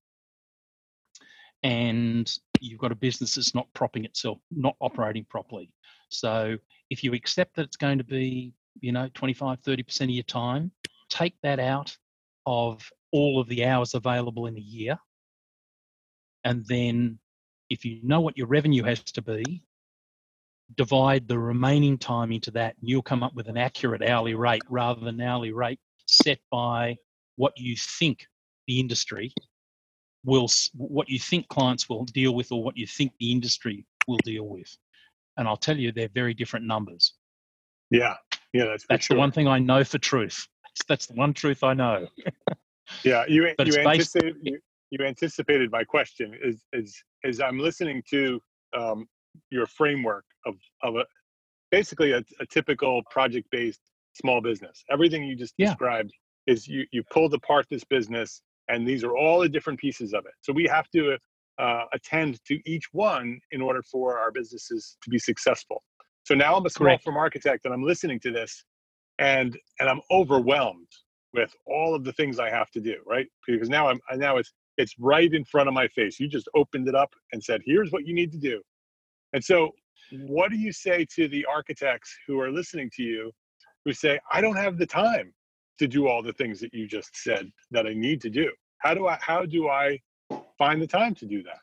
and you've got a business that's not propping itself, not operating properly. So if you accept that it's going to be, you know, twenty-five, thirty percent of your time, take that out of all of the hours available in a year. And then if you know what your revenue has to be, divide the remaining time into that, and you'll come up with an accurate hourly rate rather than an hourly rate set by what you think the industry will, what you think clients will deal with, or what you think the industry will deal with. And I'll tell you, they're very different numbers. Yeah, yeah, that's for that's sure. the one thing I know for truth. That's the one truth I know. Yeah, you but you it's anticipated you, you anticipated my question. Is is is I'm listening to um, your framework of of a basically a, a typical project based small business. Everything you just yeah. described is you you pulled apart this business And these are all the different pieces of it. So we have to uh, attend to each one in order for our businesses to be successful. So now I'm a small Correct. firm architect and I'm listening to this and and I'm overwhelmed with all of the things I have to do, right? Because now I'm now it's it's right in front of my face. You just opened it up and said, here's what you need to do. And so what do you say to the architects who are listening to you who say, I don't have the time to do all the things that you just said that I need to do? How do I how do I find the time to do that?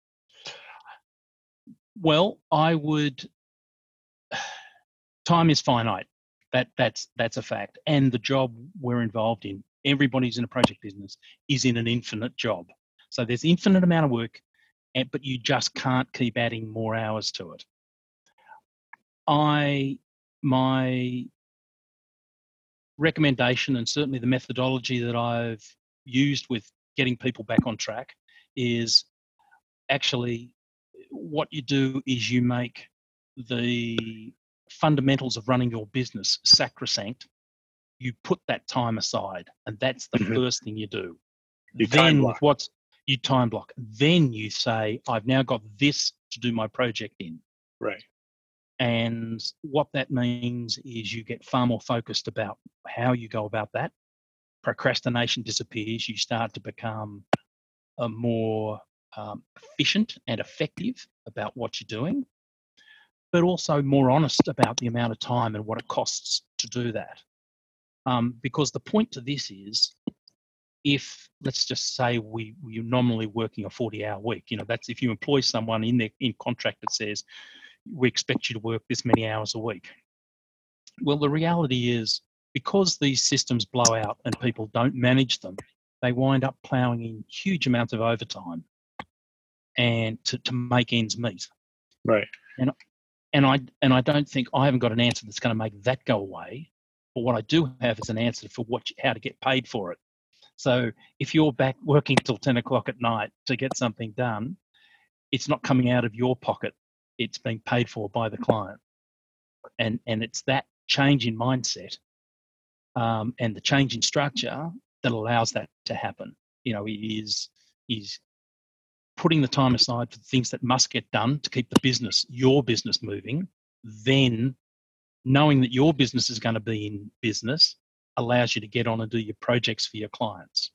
Well, I would. Time is finite. That that's that's a fact. And the job we're involved in, everybody's in a project business, is in an infinite job. So there's infinite amount of work, and, but you just can't keep adding more hours to it. I my recommendation, and certainly the methodology that I've used with getting people back on track, is actually what you do is you make the fundamentals of running your business sacrosanct. You put that time aside, and that's the Mhm. first thing you do. You time Then block. with what's you time block, then you say, I've now got this to do my project in. Right. And what that means is you get far more focused about how you go about that. Procrastination disappears. You start to become a more um, efficient and effective about what you're doing, but also more honest about the amount of time and what it costs to do that. Um, because the point to this is, if let's just say we we're nominally working a forty-hour week, you know, that's if you employ someone in their in contract that says we expect you to work this many hours a week. Well, the reality is, because these systems blow out and people don't manage them, they wind up ploughing in huge amounts of overtime and to, to make ends meet. Right. And and I and I don't think I haven't got an answer that's going to make that go away. But what I do have is an answer for what how to get paid for it. So if you're back working till ten o'clock at night to get something done, it's not coming out of your pocket. It's being paid for by the client. And and it's that change in mindset um, and the change in structure that allows that to happen. You know, is is putting the time aside for things that must get done to keep the business, your business moving, then knowing that your business is going to be in business allows you to get on and do your projects for your clients.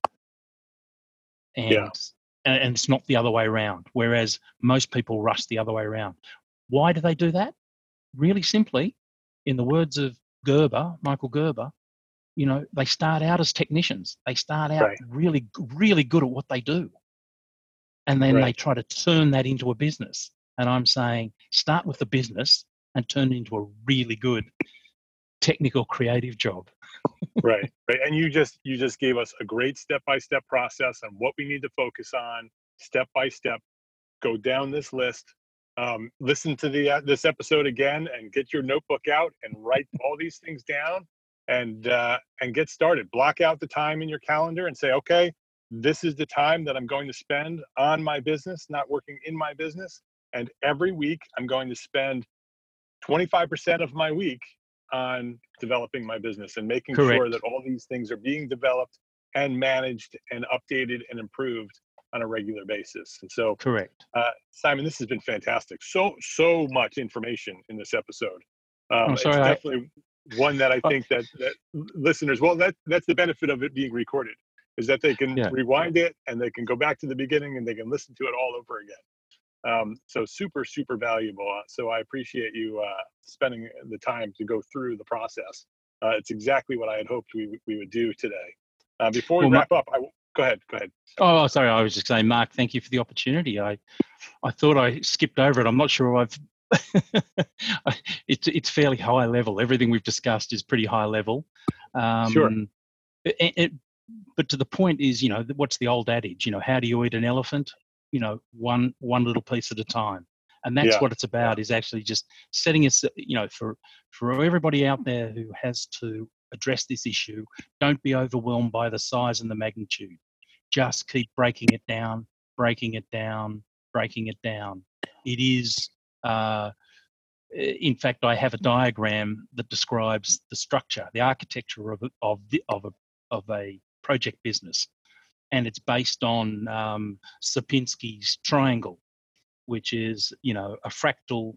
And, Yeah. and it's not the other way around, whereas most people rush the other way around. Why do they do that? Really simply, in the words of Gerber, Michael Gerber, you know, they start out as technicians. They start out Right. really, really good at what they do. And then Right. they try to turn that into a business. And I'm saying, start with the business and turn it into a really good technical, creative job. Right. Right. And you just you just gave us a great step-by-step process on what we need to focus on, step by step. Go down this list. Um, listen to the uh, this episode again, and get your notebook out and write all these things down, and uh, and get started. Block out the time in your calendar and say, okay, this is the time that I'm going to spend on my business, not working in my business. And every week, I'm going to spend twenty-five percent of my week on developing my business and making Correct. sure that all these things are being developed and managed and updated and improved on a regular basis. And so, Correct. uh, Simon, this has been fantastic. So, so much information in this episode. Um, I'm sorry, it's I- definitely one that I think that, that listeners, well, that that's the benefit of it being recorded, is that they can Yeah. rewind it and they can go back to the beginning and they can listen to it all over again. Um, so super, super valuable. Uh, so I appreciate you uh, spending the time to go through the process. Uh, it's exactly what I had hoped we we would do today. Uh, before we Well, wrap up, I, go ahead, go ahead. Oh, sorry. I was just saying, Mark, thank you for the opportunity. I, I thought I skipped over it. I'm not sure I've. it's it's fairly high level. Everything we've discussed is pretty high level. Um, Sure. It, it, but to the point is, you know, what's the old adage? You know, how do you eat an elephant? You know, one one little piece at a time. And that's Yeah. what it's about. Is actually just setting us. You know, for for everybody out there who has to address this issue, don't be overwhelmed by the size and the magnitude. Just keep breaking it down, breaking it down, breaking it down. It is, uh, in fact, I have a diagram that describes the structure, the architecture of of the, of a of a project business, and it's based on um, Sierpinski's triangle, which is, you know, a fractal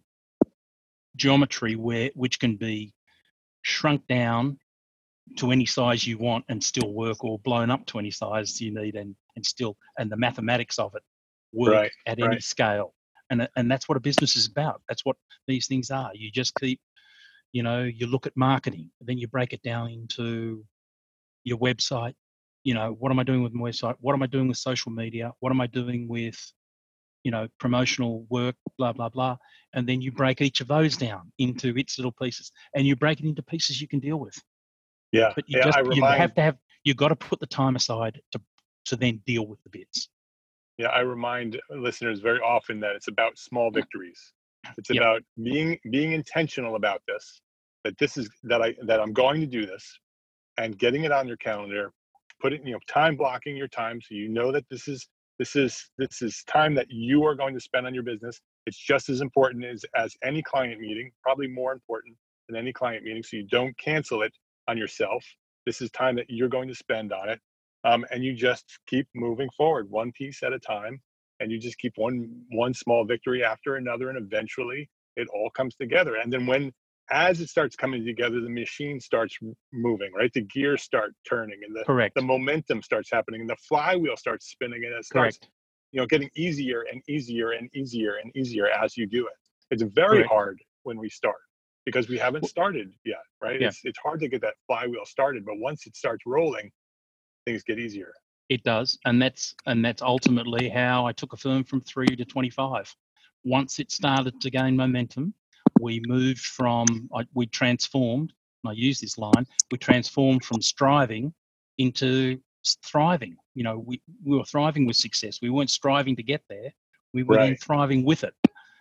geometry where which can be shrunk down to any size you want and still work, or blown up to any size you need and, and still, and the mathematics of it work Right, at any right. scale. And, and that's what a business is about. That's what these things are. You just keep, you know, you look at marketing, then you break it down into your website. You know, what am I doing with my website? What am I doing with social media? What am I doing with, you know, promotional work, blah, blah, blah. And then you break each of those down into its little pieces, and you break it into pieces you can deal with. Yeah, But you yeah. just, I you remind have to have, you've got to put the time aside to, to then deal with the bits. Yeah, I remind listeners very often that it's about small victories. It's Yep. about being being intentional about this. That this is that I that I'm going to do this, and getting it on your calendar. Put it, you know, time blocking your time so you know that this is this is this is time that you are going to spend on your business. It's just as important as as any client meeting, probably more important than any client meeting. So you don't cancel it on yourself. This is time that you're going to spend on it. Um, and you just keep moving forward one piece at a time, and you just keep one one small victory after another, and eventually it all comes together. And then when as it starts coming together, the machine starts moving, right? The gears start turning, and the Correct. the momentum starts happening, and the flywheel starts spinning, and it starts, Correct. you know, getting easier and easier and easier and easier as you do it. It's very Correct. hard when we start because we haven't started yet, right? Yeah. It's it's hard to get that flywheel started, but once it starts rolling, things get easier. It does, and that's and that's ultimately how I took a firm from three to twenty-five. Once it started to gain momentum, we moved from I, we transformed. And I use this line: we transformed from striving into thriving. You know, we we were thriving with success. We weren't striving to get there. We were then Right. thriving with it,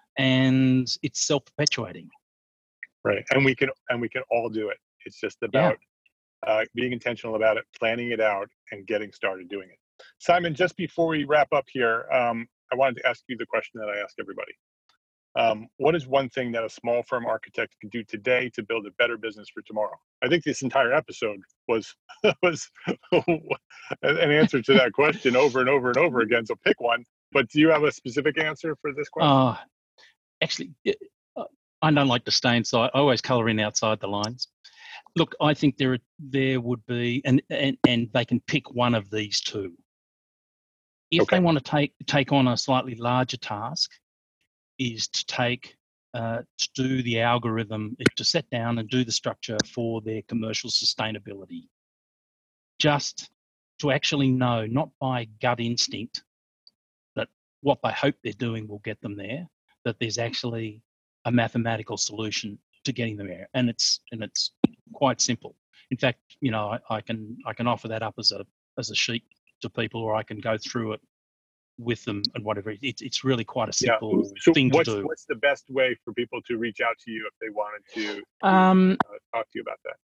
and it's self-perpetuating. Right, and we can and we can all do it. It's just about uh, being intentional about it, planning it out, and getting started doing it. Simon, just before we wrap up here, um, I wanted to ask you the question that I ask everybody. Um, what is one thing that a small firm architect can do today to build a better business for tomorrow? I think this entire episode was was an answer to that question over and over and over again. So pick one. But do you have a specific answer for this question? Uh, actually, I don't like to stay inside. I always colour in outside the lines. Look, I think there there would be, and and, and they can pick one of these two. If Okay. they want to take take on a slightly larger task, is to take uh, to do the algorithm, to set down and do the structure for their commercial sustainability. Just to actually know, not by gut instinct, that what they hope they're doing will get them there, that there's actually a mathematical solution to getting them there, and it's and it's quite simple. In fact, you know, I, I can I can offer that up as a as a sheet to people, or I can go through it with them and whatever. It's it's really quite a simple yeah. So thing what's, to do. What's the best way for people to reach out to you if they wanted to, to Um, uh, talk to you about that?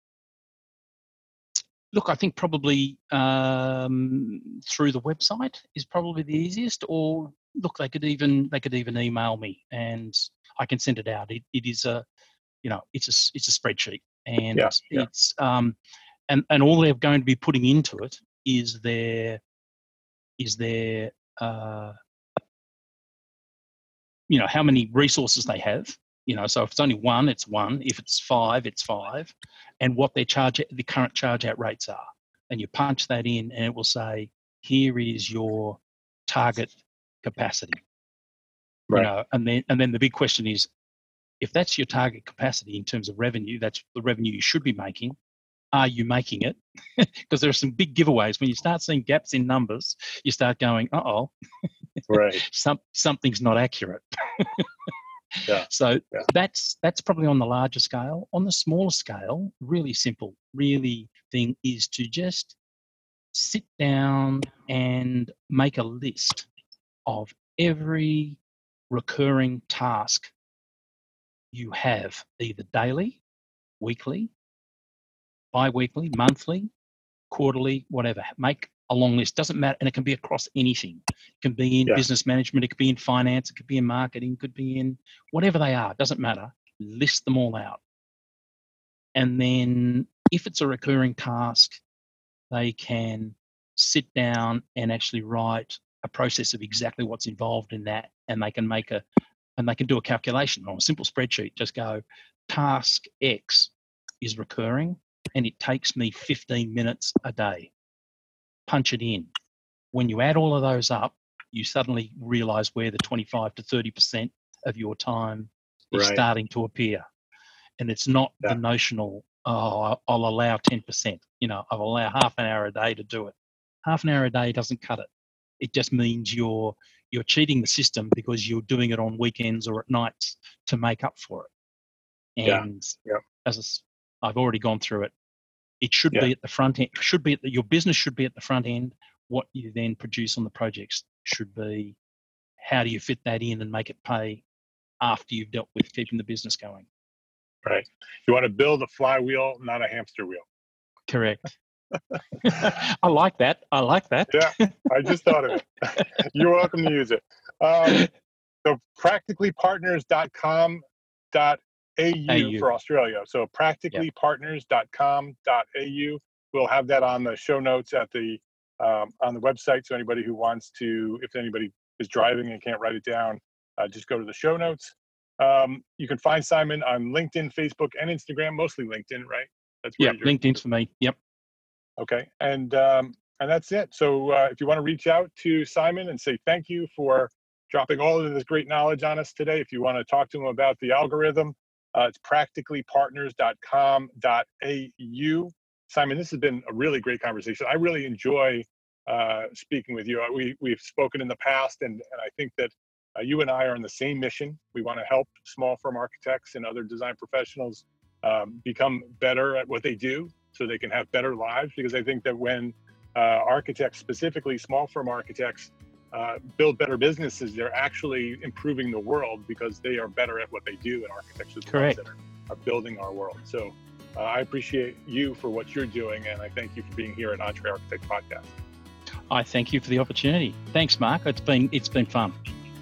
Look, I think probably um, through the website is probably the easiest. Or look, they could even they could even email me, and I can send it out. It it is a, you know, it's a it's a spreadsheet, and Yeah, yeah. it's um, and and all they're going to be putting into it is their is their uh, you know, how many resources they have. You know, so if it's only one, it's one. If it's five, it's five, and what their charge, the current charge out rates are. And you punch that in, and it will say, here is your target capacity. Right. You know, and then and then the big question is, if that's your target capacity in terms of revenue, that's the revenue you should be making. Are you making it? Because there are some big giveaways. When you start seeing gaps in numbers, you start going, uh oh, right. Some something's not accurate. Yeah. So yeah. that's that's probably on the larger scale. On the smaller scale, really simple, really thing is to just sit down and make a list of every recurring task you have, either daily, weekly, bi-weekly, monthly, quarterly, whatever. Make a long list. Doesn't matter, and it can be across anything. It can be in Yeah. business management, it could be in finance, it could be in marketing, it could be in whatever they are. Doesn't matter. List them all out. And then if it's a recurring task, they can sit down and actually write a process of exactly what's involved in that, and they can make a and they can do a calculation on a simple spreadsheet. Just go, task X is recurring and it takes me fifteen minutes a day. Punch it in. When you add all of those up, you suddenly realize where the twenty-five to thirty percent of your time is Right. starting to appear. And it's not Yeah. the notional, oh, I'll allow ten percent. You know, I'll allow half an hour a day to do it. Half an hour a day doesn't cut it. It just means you're you're cheating the system because you're doing it on weekends or at nights to make up for it. And Yeah. Yeah. as a s- I've already gone through it, it should Yeah. be at the front end. Should be at the, your business should be at the front end. What you then produce on the projects should be, how do you fit that in and make it pay after you've dealt with keeping the business going? Right. You want to build a flywheel, not a hamster wheel. Correct. I like that. I like that. Yeah, I just thought of it. You're welcome to use it. Um, so practically partners dot com dot A U for Australia. So practically partners dot com dot A U. We'll have that on the show notes at the um, on the website. So anybody who wants to, if anybody is driving and can't write it down, uh, just go to the show notes. Um, you can find Simon on LinkedIn, Facebook, and Instagram. Mostly LinkedIn, right? That's Yeah, where you're- LinkedIn's for me. Yep. Okay, and um, and that's it. So uh, if you want to reach out to Simon and say thank you for dropping all of this great knowledge on us today, if you want to talk to him about the algorithm, uh, it's practically partners dot com dot A U. Simon, this has been a really great conversation. I really enjoy uh, speaking with you. We, we've spoken in the past, and, and I think that uh, you and I are on the same mission. We want to help small firm architects and other design professionals um, become better at what they do, so they can have better lives. Because I think that when uh, architects, specifically small firm architects, uh, build better businesses, they're actually improving the world because they are better at what they do, and architects are the ones that are, are building our world. So uh, I appreciate you for what you're doing, and I thank you for being here at EntreArchitect Podcast. I thank you for the opportunity. Thanks, Mark. It's been it's been fun.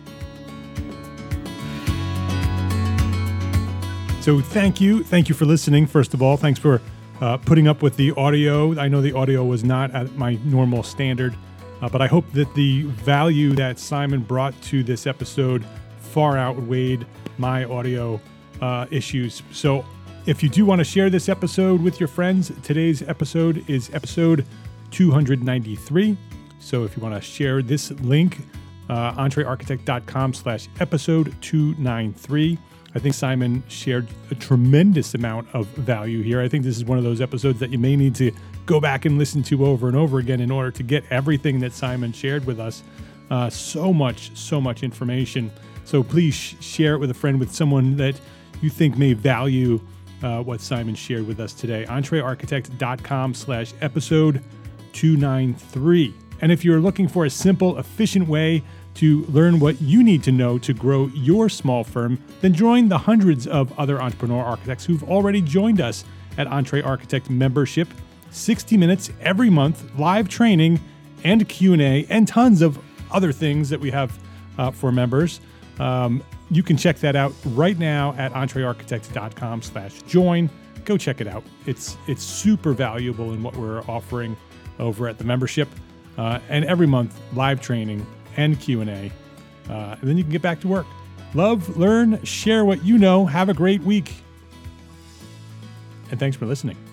So thank you. Thank you for listening. First of all, thanks for uh, putting up with the audio. I know the audio was not at my normal standard, uh, but I hope that the value that Simon brought to this episode far outweighed my audio uh, issues. So if you do want to share this episode with your friends, today's episode is episode two ninety-three. So if you want to share this link, uh, entrearchitect dot com slash episode two ninety-three. I think Simon shared a tremendous amount of value here. I think this is one of those episodes that you may need to go back and listen to over and over again in order to get everything that Simon shared with us. Uh, so much, so much information. So please sh- share it with a friend, with someone that you think may value uh, what Simon shared with us today. entrearchitect dot com slash episode two ninety-three. And if you're looking for a simple, efficient way to learn what you need to know to grow your small firm, then join the hundreds of other entrepreneur architects who've already joined us at EntreArchitect Membership. sixty minutes every month, live training and Q and A, and tons of other things that we have uh, for members. Um, you can check that out right now at entrearchitect dot com slash join. Go check it out. It's it's super valuable in what we're offering over at the membership. Uh, and every month, live training and Q and A. Uh, and then you can get back to work. Love, learn, share what you know. Have a great week. And thanks for listening.